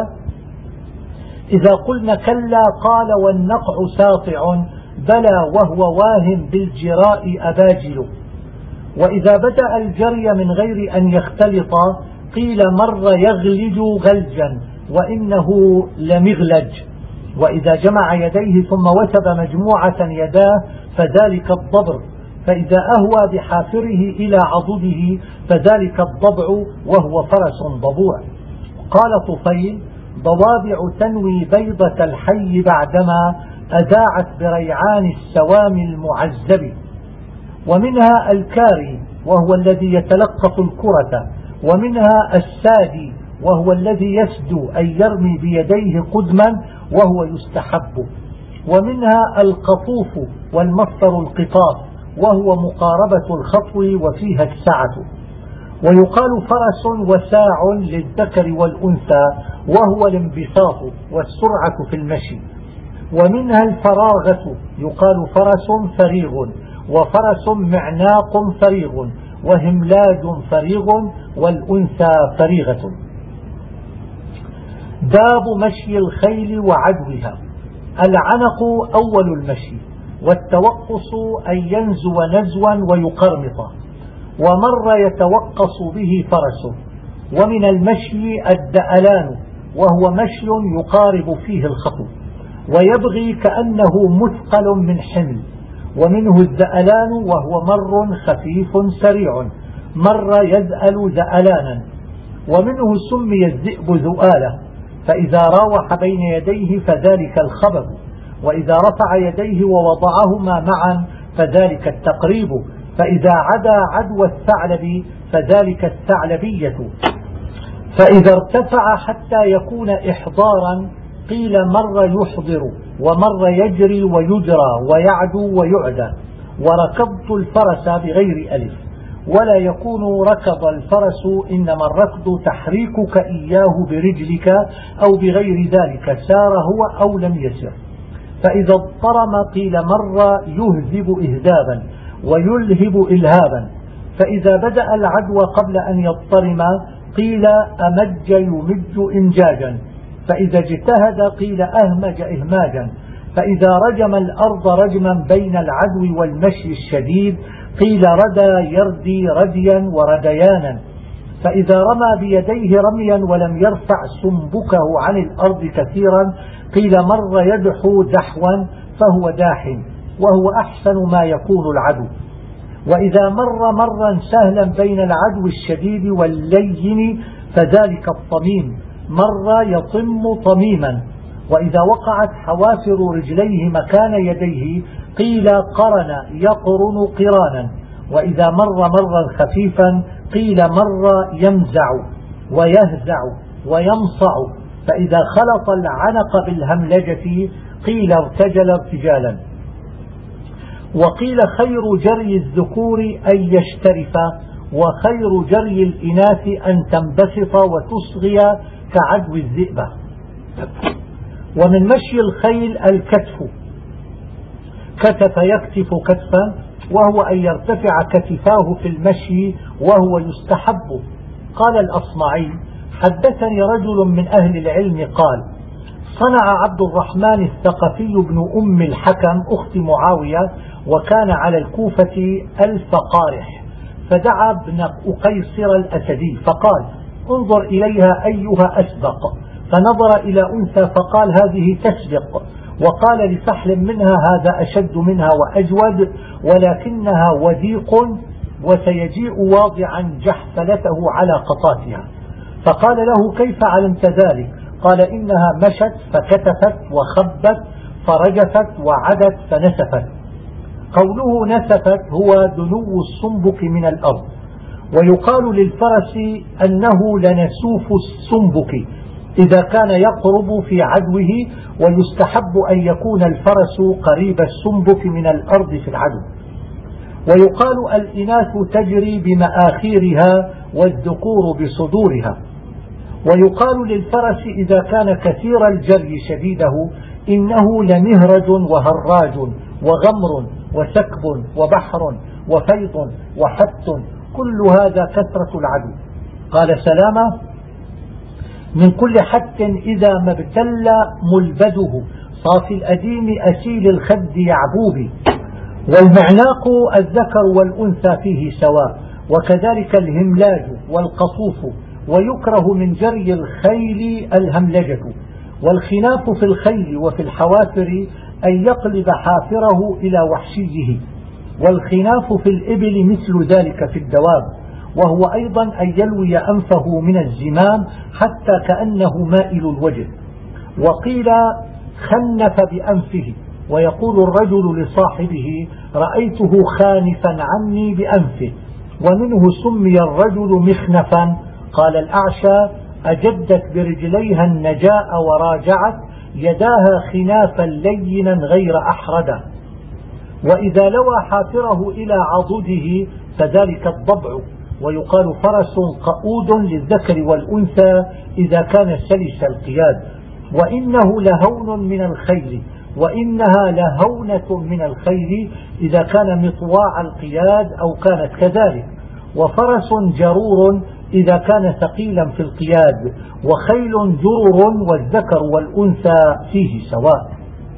إذا قلنا كلا قال والنقع ساطع بلى وهو واهم بالجراء أباجل. وإذا بدأ الجري من غير أن يختلط قيل مر يغلج غلجا وإنه لمغلج. وإذا جمع يديه ثم وثب مجموعة يداه فذلك الضبر، فإذا أهوى بحافره إلى عضده فذلك الضبع وهو فرس ضبوع. قال طفيل: ضوابع تنوي بيضة الحي بعدما أذاعت بريعان السوام المعذب. ومنها الكاري وهو الذي يتلقف الكرة، ومنها السادي وهو الذي يسدو أي يرمي بيديه قدما وهو يستحب، ومنها القطوف والمصدر القطاف وهو مقاربة الخطو وفيها السعة. ويقال فرس وساع للذكر والأنثى وهو الانبساط والسرعة في المشي. ومنها الفراغة، يقال فرس فريغ وفرس معناق فريغ وهملاج فريغ والأنثى فريغة. باب مشي الخيل وعدوها. العنق أول المشي، والتوقص أن ينزو نزوا ويقرمط، ومر يتوقص به فرسه. ومن المشي الدألان وهو مشي يقارب فيه الخطو ويبغي كأنه مثقل من حمل. ومنه الدألان وهو مر خفيف سريع، مر يدأل دألانا. ومنه سمي الذئب ذؤالة، فإذا راوح بين يديه فذلك الخبب، وإذا رفع يديه ووضعهما معا فذلك التقريب، فإذا عدا عدو الثعلب فذلك الثعلبية. فإذا ارتفع حتى يكون إحضارا قيل مر يحضر، ومر يجري ويجرى ويعدو ويعدى. وركضت الفرس بغير ألف، ولا يكون ركض الفرس، إنما الركض تحريكك إياه برجلك أو بغير ذلك، سار هو أو لم يسر. فإذا اضطرم قيل مر يهذب إهذابا ويلهب إلهابا. فإذا بدأ العدو قبل أن يضطرم قيل أمج يمج إمجاجا. فإذا اجتهد قيل أهمج إهماجا. فإذا رجم الأرض رجما بين العدو والمشي الشديد قيل ردى يردي رديا ورديانا. فإذا رمى بيديه رميا ولم يرفع سنبكه عن الأرض كثيرا قيل مر يدحو دحوا فهو داح، وهو أحسن ما يكون العدو. وإذا مر مرا سهلا بين العدو الشديد واللين فذلك الطميم، مر يطم طميما. وإذا وقعت حوافر رجليه مكان يديه قيل قرن يقرن قرانا. وإذا مر مرا خفيفا قيل مر يمزع ويهزع ويمصع. فإذا خلط العنق بالهملجة قيل ارتجل ارتجالا. وقيل خير جري الذكور أن يشترف، وخير جري الإناث أن تنبسط وتصغي كعدو الذئبة. ومن مشي الخيل الكتف، كتف يكتف كتفا، وهو أن يرتفع كتفاه في المشي وهو يستحب. قال الأصمعي: حدثني رجل من أهل العلم قال: صنع عبد الرحمن الثقفي بن أم الحكم أخت معاوية، وكان على الكوفة ألف قارح، فدعا ابن أقيصر الأسدي فقال: انظر إليها أيها أسبق. فنظر إلى أنثى فقال: هذه تسبق. وقال لفحل منها: هذا أشد منها وأجود، ولكنها وديق وسيجيء واضعا جحفلته على قطاتها. فقال له: كيف علمت ذلك؟ قال: إنها مشت فكتفت وخبت فرجفت وعدت فنسفت. قوله نسفت هو دنو السنبك من الأرض. ويقال للفرس أنه لنسوف السنبك إذا كان يقرب في عدوه، ويستحب أن يكون الفرس قريب السنبك من الأرض في العدو. ويقال الإناث تجري بمآخيرها والذكور بصدورها. ويقال للفرس إذا كان كثير الجري شديده إنه لمهرج وهراج وغمر وسكب وبحر وفيض وحت، كل هذا كثرة العدو. قال سلامة: من كل حت إذا ما ابتل ملبده، صافي الأديم أسيل الخد يعبوبي. والمعناق الذكر والأنثى فيه سواء، وكذلك الهملاج والقصوف ويكره من جري الخيل الهملجة. والخناف في الخيل وفي الحوافر أن يقلب حافره إلى وحشيه، والخناف في الإبل مثل ذلك في الدواب، وهو أيضا أن يلوي أنفه من الزمام حتى كأنه مائل الوجه. وقيل خنف بأنفه، ويقول الرجل لصاحبه رأيته خانفا عني بأنفه، ومنه سمي الرجل مخنفا. قال الأعشى أجدت برجليها النجاء وراجعت يداها خنافا لينا غير أحردا. وإذا لوى حافره إلى عضده فذلك الضبع. ويقال فرس قؤود للذكر والأنثى إذا كان سلس القياد. وإنه لهون من الخيل، وإنها لهونة من الخيل إذا كان مطواع القياد أو كانت كذلك. وفرس جرور إذا كان ثقيلا في القياد، وخيل جرر والذكر والأنثى فيه سواء.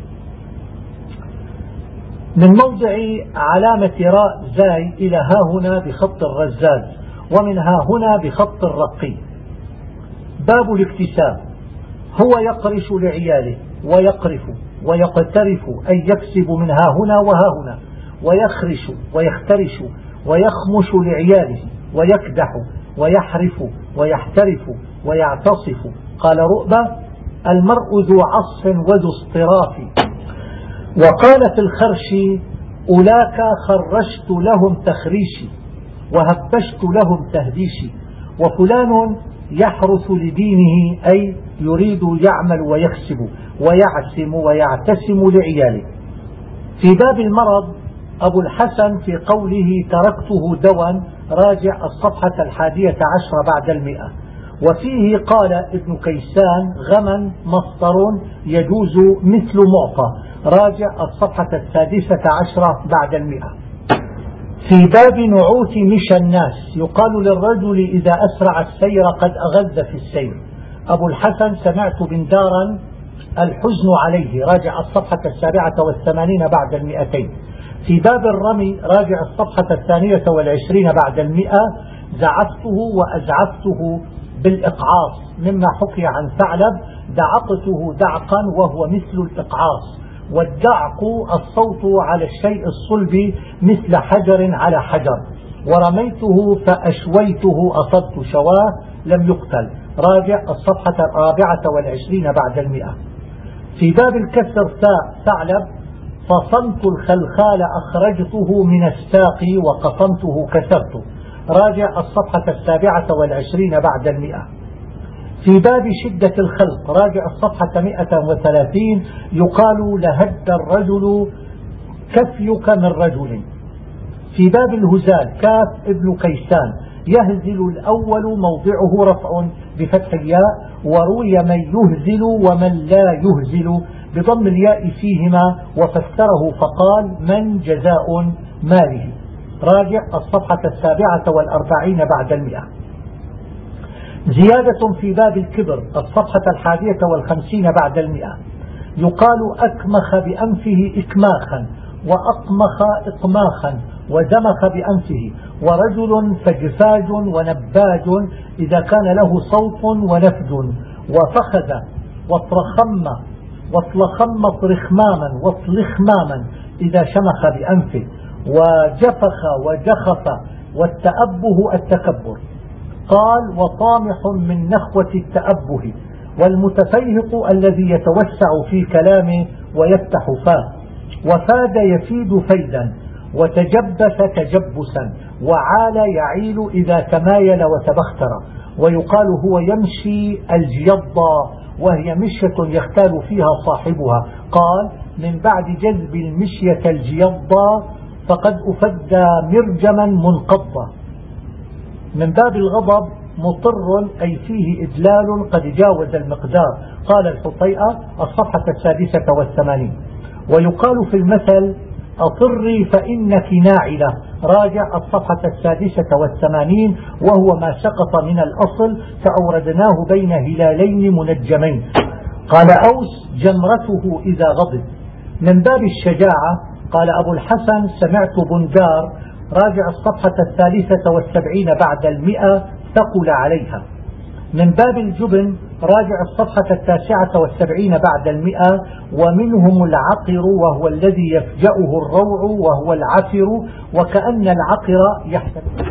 من موضع علامة راء زاي إلى ها هنا بخط الرزاز، ومن ها هنا بخط الرقي. باب الاكتساب. هو يقرش لعياله ويقرف ويقترف أي يكسب من ها هنا وها هنا، ويخرش ويخترش ويخمش لعياله، ويكدح ويحرف ويحترف ويعتصف. قال رؤبة المرء ذو عصف وذو اصطراف. وقال في الخرش أولاك خرشت لهم تخريشي وهبشت لهم تهديشي. وفلان يحرث لدينه أي يريد يعمل ويكسب ويعسم ويعتسم لعياله. في باب المرض أبو الحسن في قوله تركته دوا راجع الصفحة الحادية عشر بعد المئة. وفيه قال ابن كيسان غما مصدر يجوز مثل معطى راجع الصفحة السادسة عشرة بعد المئة. في باب نعوت مشى الناس يقال للرجل إذا أسرع السير قد أغذ في السير. أبو الحسن سمعت بندارا الحزن عليه راجع الصفحة السابعة والثمانين بعد المئتين. في باب الرمي راجع الصفحة الثانية والعشرين بعد المئة. زعفته وأزعفته بالإقعاص مما حكي عن ثعلب دعقته دعقا وهو مثل الإقعاص. والدعق الصوت على الشيء الصلب مثل حجر على حجر. ورميته فأشويته أصبت شواه لم يقتل راجع الصفحة الرابعة والعشرين بعد المئة. في باب الكسر ثاء ثعلب فصمت الخلخال أخرجته من الساق وقصمته كسرته راجع الصفحة السابعة والعشرين بعد المئة. في باب شدة الخلق راجع الصفحة مئة وثلاثين يقال لهد الرجل كفيك من رجل. في باب الهزال كاف ابن كيسان يهزل الأول موضعه رفع بفتح الياء، وروي من يهزل ومن لا يهزل بضم الياء فيهما، وفسره فقال من جزاء ماله راجع الصفحة السابعة والأربعين بعد المئة. زيادة في باب الكبر الصفحة الحادية والخمسين بعد المئة يقال أكمخ بأنفه إكماخا وأقمخ إقماخا ودمخ بأنفه. ورجل فجفاج ونباج إذا كان له صوت ونفد. وفخذ واطرخم واطلخم اطرخماما واطلخماما إذا شمخ بأنفه. وجفخ وجخف والتأبه التكبر. قال وطامح من نخوة التأبه. والمتفيهق الذي يتوسع في كلامه ويفتح فاه. وفاد يفيد فيدا وتجبس تجبسا. وعال يعيل إذا تمايل وتبختر. ويقال هو يمشي الجيضة وهي مشية يختال فيها صاحبها. قال من بعد جذب المشية الجيضة فقد أفدى مرجما منقضة. من باب الغضب مطر أي فيه إدلال قد جاوز المقدار. قال الحطيئة الصفحة السادسة والثمانين. ويقال في المثل أطري فإنك ناعلة راجع الصفحة السادسة والثمانين، وهو ما سقط من الأصل فأوردناه بين هلالين منجمين. قال أوس جمرته إذا غضب. من باب الشجاعة قال أبو الحسن سمعت بندار راجع الصفحة الثالثة والسبعين بعد المئة ثقل عليها. من باب الجبن راجع الصفحة التاسعة والسبعين بعد المئة. ومنهم العقر وهو الذي يفجأه الروع وهو العفر وكأن العقر يحتمل.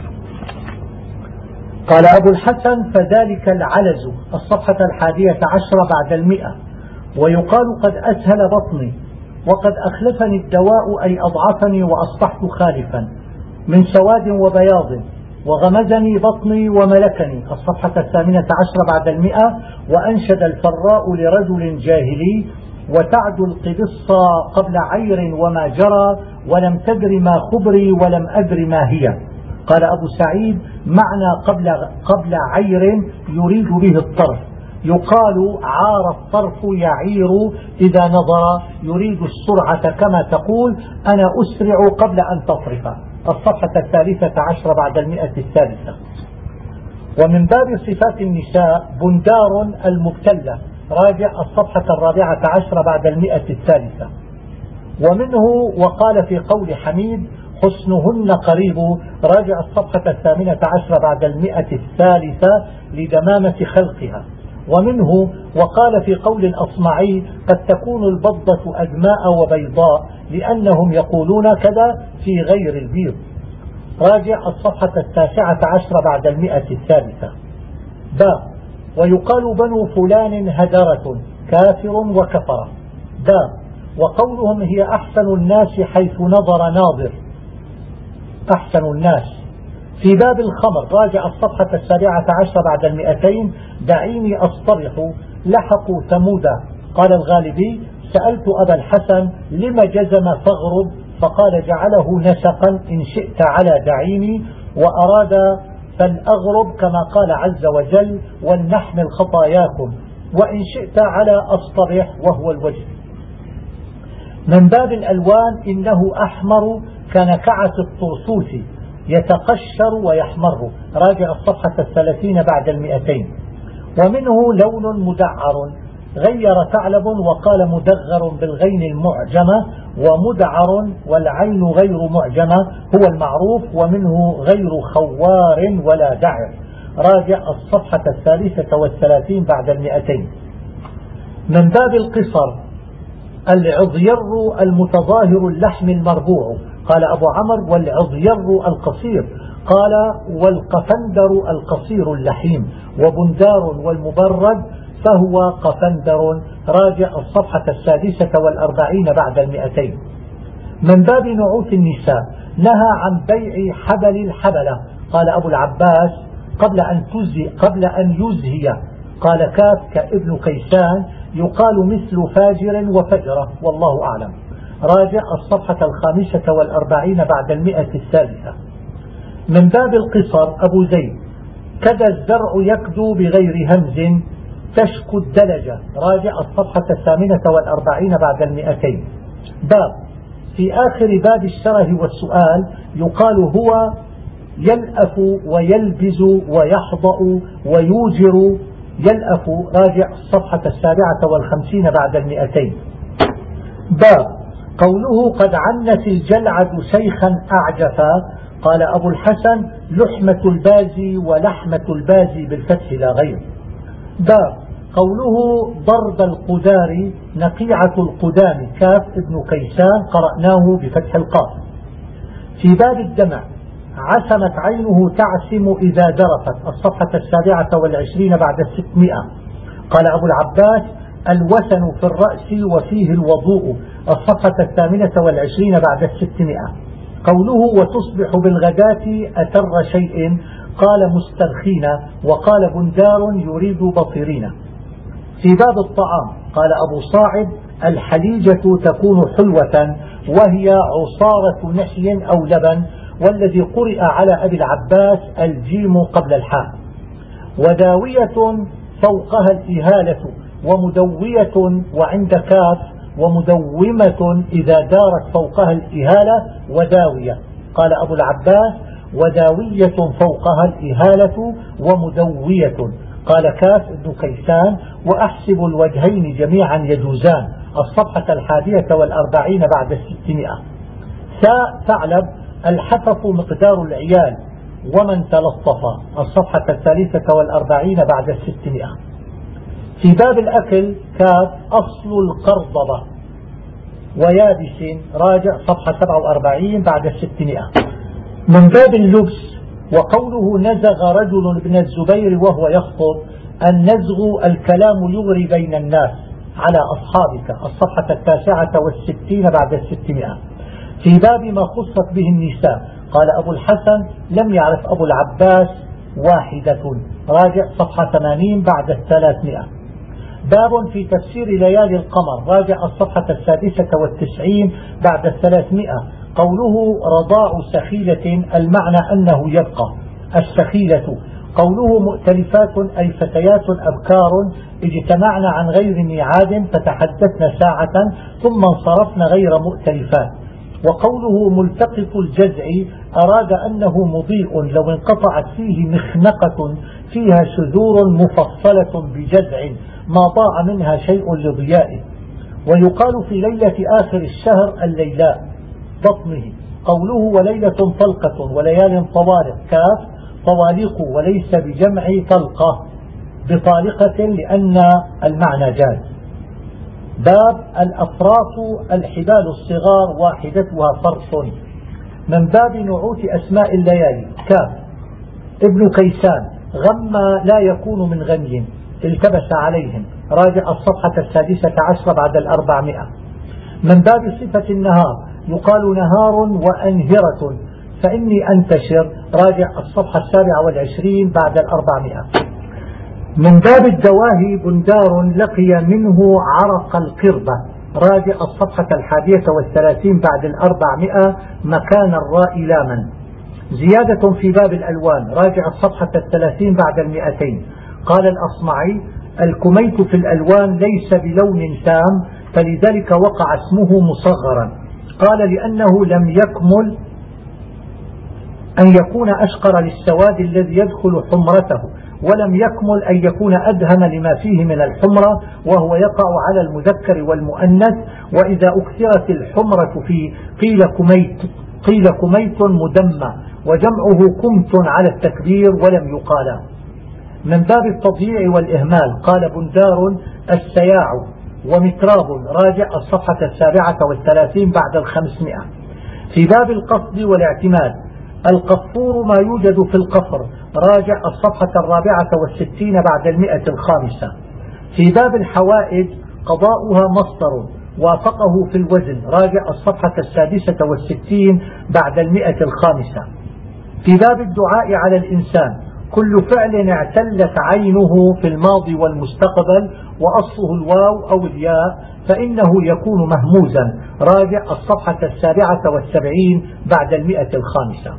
قال أبو الحسن فذلك العلز الصفحة الحادية عشرة بعد المئة. ويقال قد أسهل بطني وقد أخلفني الدواء أي أضعفني وأصبحت خالفا من سواد وبياض وغمزني بطني وملكني الصفحة الثامنة عشرة بعد المئة. وأنشد الفراء لرجل جاهلي وتعد القبص قبل عير وما جرى ولم تدر ما خبري ولم أدر ما هي. قال أبو سعيد معنى قبل, قبل عير يريد به الطرف، يقال عار الطرف يعير إذا نظر يريد السرعة كما تقول أنا أسرع قبل أن تطرف الصفحة الثالثة عشر بعد المئة الثالثة. ومن باب صفات النساء بندار المبتلة راجع الصفحة الرابعة عشر بعد المئة الثالثة. ومنه وقال في قول حميد حسنهن قريب راجع الصفحة الثامنة عشر بعد المئة الثالثة لدمامة خلقها. ومنه وقال في قول الأصمعي قد تكون البضة أدماء وبيضاء لأنهم يقولون كذا في غير البيض راجع الصفحة التاسعة عشر بعد المئة الثالثة. باء ويقال بنو فلان هدرة كافر وكفر. باء وقولهم هي أحسن الناس حيث نظر ناظر أحسن الناس. في باب الخمر راجع الصفحة السابعة عشر بعد المئتين دعيني أصطرح لحقوا ثمودا. قال الغالبي سألت أبا الحسن لم جزم فاغرب فقال جعله نسقا إن شئت على دعيني وأراد فالأغرب كما قال عز وجل ولنحمل خطاياكم وإن شئت على أصطرح وهو الوجه. من باب الألوان إنه أحمر كنكعة الطرسوس يتقشر ويحمر راجع الصفحة الثلاثين بعد المئتين. ومنه لون مدعر غير ثعلب وقال مدغر بالغين المعجمة ومدعر والعين غير معجمة هو المعروف. ومنه غير خوار ولا دعر راجع الصفحة الثالثة والثلاثين بعد المئتين. من باب القصر العضير المتظاهر اللحم المربوع قال أبو عمرو والعضير القصير قال والقفندر القصير اللحيم وبندار والمبرد فهو قفندر راجع الصفحة السادسة والأربعين بعد المئتين. من باب نعوت النساء نهى عن بيع حبل الحبلة قال أبو العباس قبل أن, تزي قبل أن يزهي قال كاف كابن كيسان يقال مثل فاجر وفجرة والله أعلم راجع الصفحة الخامسة والأربعين بعد المئة الثالثة. من باب القصر أبو زيد كذا الزرع يكدو بغير همز تشكو الدلجة راجع الصفحة الثامنة والأربعين بعد المئتين. باب في آخر باب الشره والسؤال يقال هو يلأف ويلبز ويحضأ ويوجر يلأف راجع الصفحة السابعة والخمسين بعد المئتين. باب قوله قد عنت الجلعد شيخا أعجفا قال أبو الحسن لحمة البازي ولحمة البازي بالفتح لا غير. باب قوله ضرب القدار نقيعة القدام كاف ابن كيسان قرأناه بفتح القاف. في باب الدمع عسمت عينه تعسم إذا درفت الصفحة السابعة والعشرين بعد الستمائة. قال أبو العباس الوسن في الرأس وفيه الوضوء الصفحة الثامنة والعشرين بعد الستمائة. قوله وتصبح بالغداة أتر شيء قال مسترخين وقال بندار يريد بطيرين. في باب الطعام قال أبو صاعد الحليجة تكون حلوة وهي عصارة نحي أو لبن والذي قرئ على أبي العباس الجيم قبل الحاء. وداوية فوقها الإهالة ومدوية وعند كاف ومدومة إذا دارت فوقها الإهالة وداوية. قال أبو العباس وداوية فوقها الإهالة ومدوية. قال كاف ابن كيسان وأحسب الوجهين جميعا يجوزان الصفحة الحادية والأربعين بعد الستمائة. ثاء ثعلب الحفف مقدار العيال ومن تلطف، الصفحة الثالثة والأربعين بعد الستمائة. في باب الأكل كاف أصل القرضبة ويابس، راجع صفحة سبعة وأربعين بعد الستمائة. من باب اللبس وقوله نزغ رجل ابن الزبير وهو يخطب، النزغ الكلام يغري بين الناس على أصحابك، الصفحة التاسعة والستين بعد الستمائة. في باب ما خصت به النساء قال أبو الحسن لم يعرف أبو العباس واحدة، راجع صفحة ثمانين بعد الثلاثمائة. باب في تفسير ليالي القمر، راجع الصفحة السادسة والتسعين بعد الثلاثمائة. قوله رضاع سخيلة المعنى أنه يبقى السخيلة. قوله مؤتلفات أي فتيات أبكار اجتمعنا عن غير ميعاد فتحدثنا ساعة ثم انصرفنا غير مؤتلفات. وقوله ملتقط الجزع أراد أنه مضيء لو انقطعت فيه مخنقة فيها شذور مفصلة بجزع ما ضاع منها شيء لضيائه. ويقال في ليلة آخر الشهر الليلاء بطنه. قوله وليلة طلقة وليال طوارق كاف طوالق وليس بجمع طلقة بطالقة لأن المعنى جاز. باب الأفراط الحبال الصغار واحدتها فرص. من باب نعوت أسماء الليالي كاف ابن كيسان غم لا يكون من غني التبس عليهم، راجع الصفحة السادسة عشر بعد الأربعمائة. من باب صفة النهار يقال نهار وأنهرة فإني أنتشر، راجع الصفحة السابعة والعشرين بعد الأربعمائة. من باب الدواهي بندار لقي منه عرق القربة، راجع الصفحة الحادية والثلاثين بعد الأربعمائة مكان الراء لاما. زيادة في باب الألوان، راجع الصفحة الثلاثين بعد المئتين. قال الأصمعي الكميت في الألوان ليس بلون تام فلذلك وقع اسمه مصغرا. قال لأنه لم يكمل أن يكون أشقر للسواد الذي يدخل حمرته، ولم يكمل أن يكون أدهم لما فيه من الحمرة وهو يقع على المذكر والمؤنث. وإذا أكثرت الحمرة في قيل كميت قيل كميت مدمى وجمعه كمت على التكبير ولم يقال. من باب التضييع والإهمال قال بندار السياع ومتراب، راجع الصفحة السابعة والثلاثين بعد الخمسمائة. في باب القصد والاعتماد القفور ما يوجد في القفر، راجع الصفحة الرابعة والستين بعد المئة الخامسة. في باب الحوائج قضاؤها مصدر وافقه في الوزن، راجع الصفحة السادسة والستين بعد المئة الخامسة. في باب الدعاء على الإنسان كل فعل اعتلت عينه في الماضي والمستقبل وأصله الواو أو الياء فإنه يكون مهموزا، راجع الصفحة السابعة والسبعين بعد المئة الخامسة.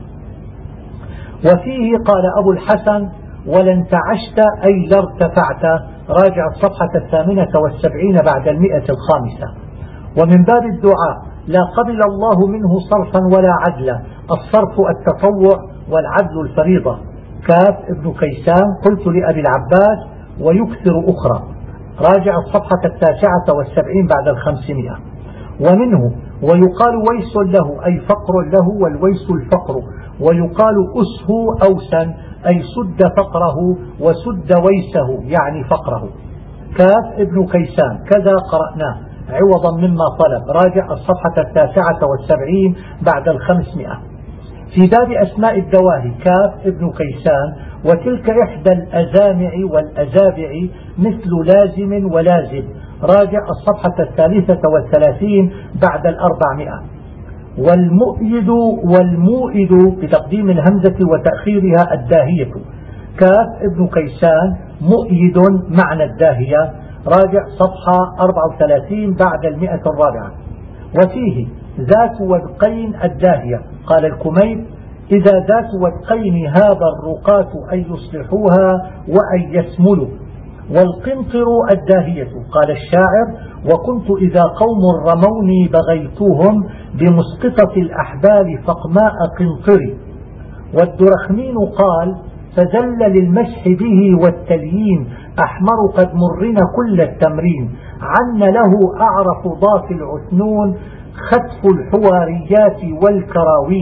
وفيه قال أبو الحسن ولن تعشت أي لارتفعت، راجع الصفحة الثامنة والسبعين بعد المئة الخامسة. ومن باب الدعاء لا قبل الله منه صرفا ولا عدلا، الصرف التطوع والعدل الفريضة. كاف ابن كيسان قلت لأبي العباس ويكثر أخرى، راجع الصفحة التاسعة والسبعين بعد الخمسمائة. ومنه ويقال ويس له أي فقر له والويس الفقر، ويقال أسه أوسا أي سد فقره وسد ويسه يعني فقره. كاف ابن كيسان كذا قرأناه عوضا مما طلب، راجع الصفحة التاسعة والسبعين بعد الخمسمائة. في باب أسماء الدواهي كاف ابن كيسان وتلك إحدى الأزامع والأزابع مثل لازم ولازم، راجع الصفحة الثالثة والثلاثين بعد الأربعمائة. والمؤيد والمؤيد بتقديم الهمزة وتأخيرها الداهية. كاف ابن كيسان مؤيد معنى الداهية، راجع صفحة أربعة وثلاثين بعد المئة الرابعة. وفيه ذات ودقين الداهية قال الكميت إذا ذات ودقين هذا الرقاة أن يصلحوها وأن يسملوا. والقنطر الداهية قال الشاعر وكنت إذا قوم رموني بغيتهم بمسقطة الأحبال فقماء قنطري. والدرخمين قال فزل للمسح به والتليين أحمر قد مرنا كل التمرين، عن له أعرف ضاف العثنون خطف الحواريات والكراوين،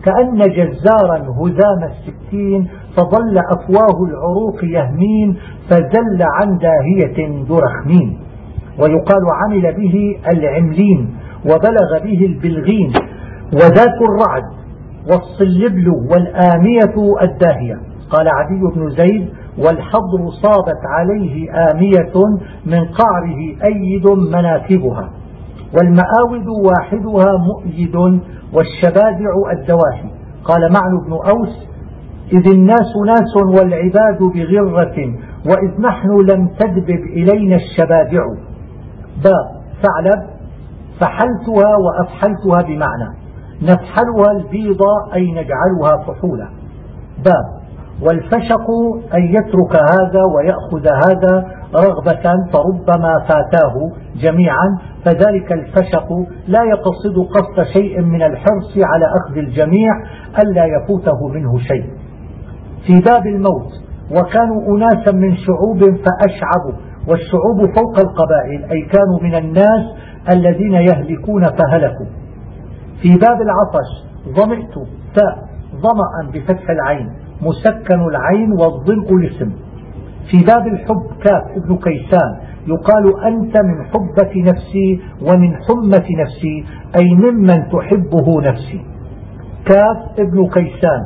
كأن جزارا هزام السكين فظل أفواه العروق يهمين فزل عن داهية درخمين. ويقال عمل به العملين وبلغ به البلغين وذات الرعد والصلبل والآمية الداهية. قال عدي بن زيد: والحضر صابت عليه آمية من قعره أيد مناكبها، والمآود واحدها مؤيد والشبادع الدواحي. قال معن بن أوس: إذ الناس ناس والعباد بغرة، وإذ نحن لم تدبب إلينا الشبادع. باء ثعلب فحلتها وأفحلتها بمعنى نفحلها البيضة أي نجعلها فحولة. باء والفشق أن يترك هذا ويأخذ هذا رغبة فربما فاتاه جميعا، فذلك الفشق لا يقصد قصد شيء من الحرص على أخذ الجميع ألا يفوته منه شيء. في باب الموت: وكانوا أناسا من شعوب فأشعبوا، والشعوب فوق القبائل أي كانوا من الناس الذين يهلكون فهلكوا. في باب العطش: ظمئت تاء ظمأ بفتح العين مسكن العين والظمء الاسم. في باب الحب: كاف ابن كيسان يقال أنت من حبة نفسي ومن حمة نفسي أي ممن تحبه نفسي. كاف ابن كيسان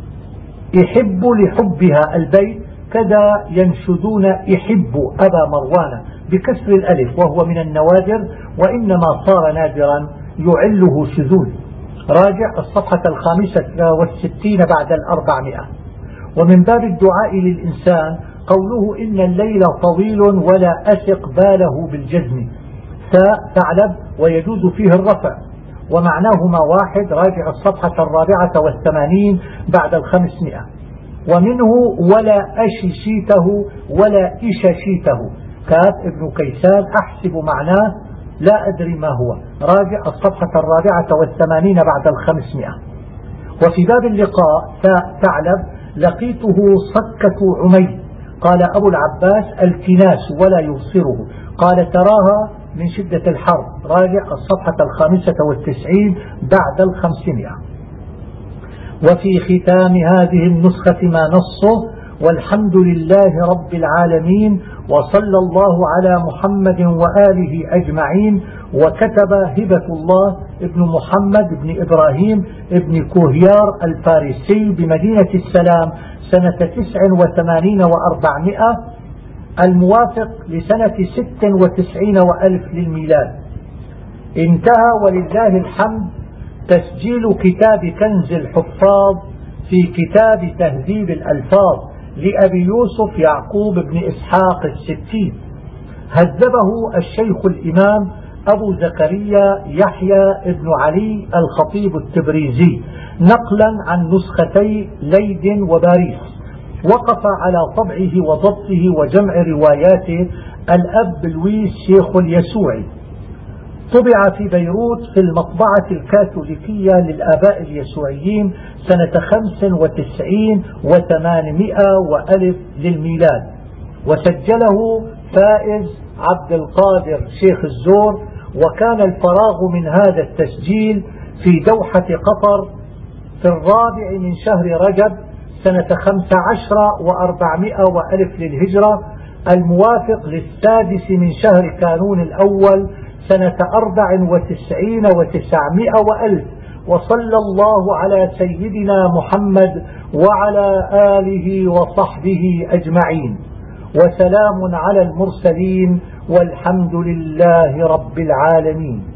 يحب لحبها البيت كذا ينشدون يحب أبا مروان بكسر الألف وهو من النوادر، وإنما صار نادرا يعله شذوذ. راجع الصفحة الخامسة والستين بعد الأربعمائة. ومن باب الدعاء للإنسان قوله: إن الليل طويل ولا أثق باله بالجزم. ثاء ثعلب ويجوز فيه الرفع ومعناهما واحد. راجع الصفحة الرابعة والثمانين بعد الخمسمائة. ومنه ولا أششيته ولا إششيته. كاف ابن كيسان أحسب معناه لا أدري ما هو. راجع الصفحة الرابعة والثمانين بعد الخمسمائة. وفي باب اللقاء: ثاء ثعلب لقيته صكة عمي. قال أبو العباس: التناس ولا يبصره. قال: تراها من شدة الحر. راجع الصفحة الخامسة والتسعين بعد الخمسمائة. وفي ختام هذه النسخة ما نصه: والحمد لله رب العالمين وصلى الله على محمد وآله أجمعين. وكتب هبة الله ابن محمد بن إبراهيم ابن كوهيار الفارسي بمدينة السلام سنة تسع وثمانين وأربعمائة الموافق لسنة ست وتسعين وألف للميلاد. انتهى ولله الحمد تسجيل كتاب كنز الحفاظ في كتاب تهذيب الألفاظ لأبي يوسف يعقوب بن إسحاق الستين. هذبه الشيخ الإمام أبو زكريا يحيى بن علي الخطيب التبريزي نقلا عن نسختي ليد وباريس. وقف على طبعه وضبطه وجمع رواياته الأب لويس شيخ اليسوعي. طبع في بيروت في المطبعة الكاثوليكية للآباء اليسوعيين سنة خمس وتسعين وثمانمائة وألف للميلاد. وسجله فائز عبد القادر شيخ الزور. وكان الفراغ من هذا التسجيل في دوحة قطر في الرابع من شهر رجب سنة خمس عشر وأربعمائة وألف للهجرة الموافق للسادس من شهر كانون الأول سنة أربع وتسعين وتسعمائة وألف. وصلى الله على سيدنا محمد وعلى آله وصحبه أجمعين. وسلام على المرسلين والحمد لله رب العالمين.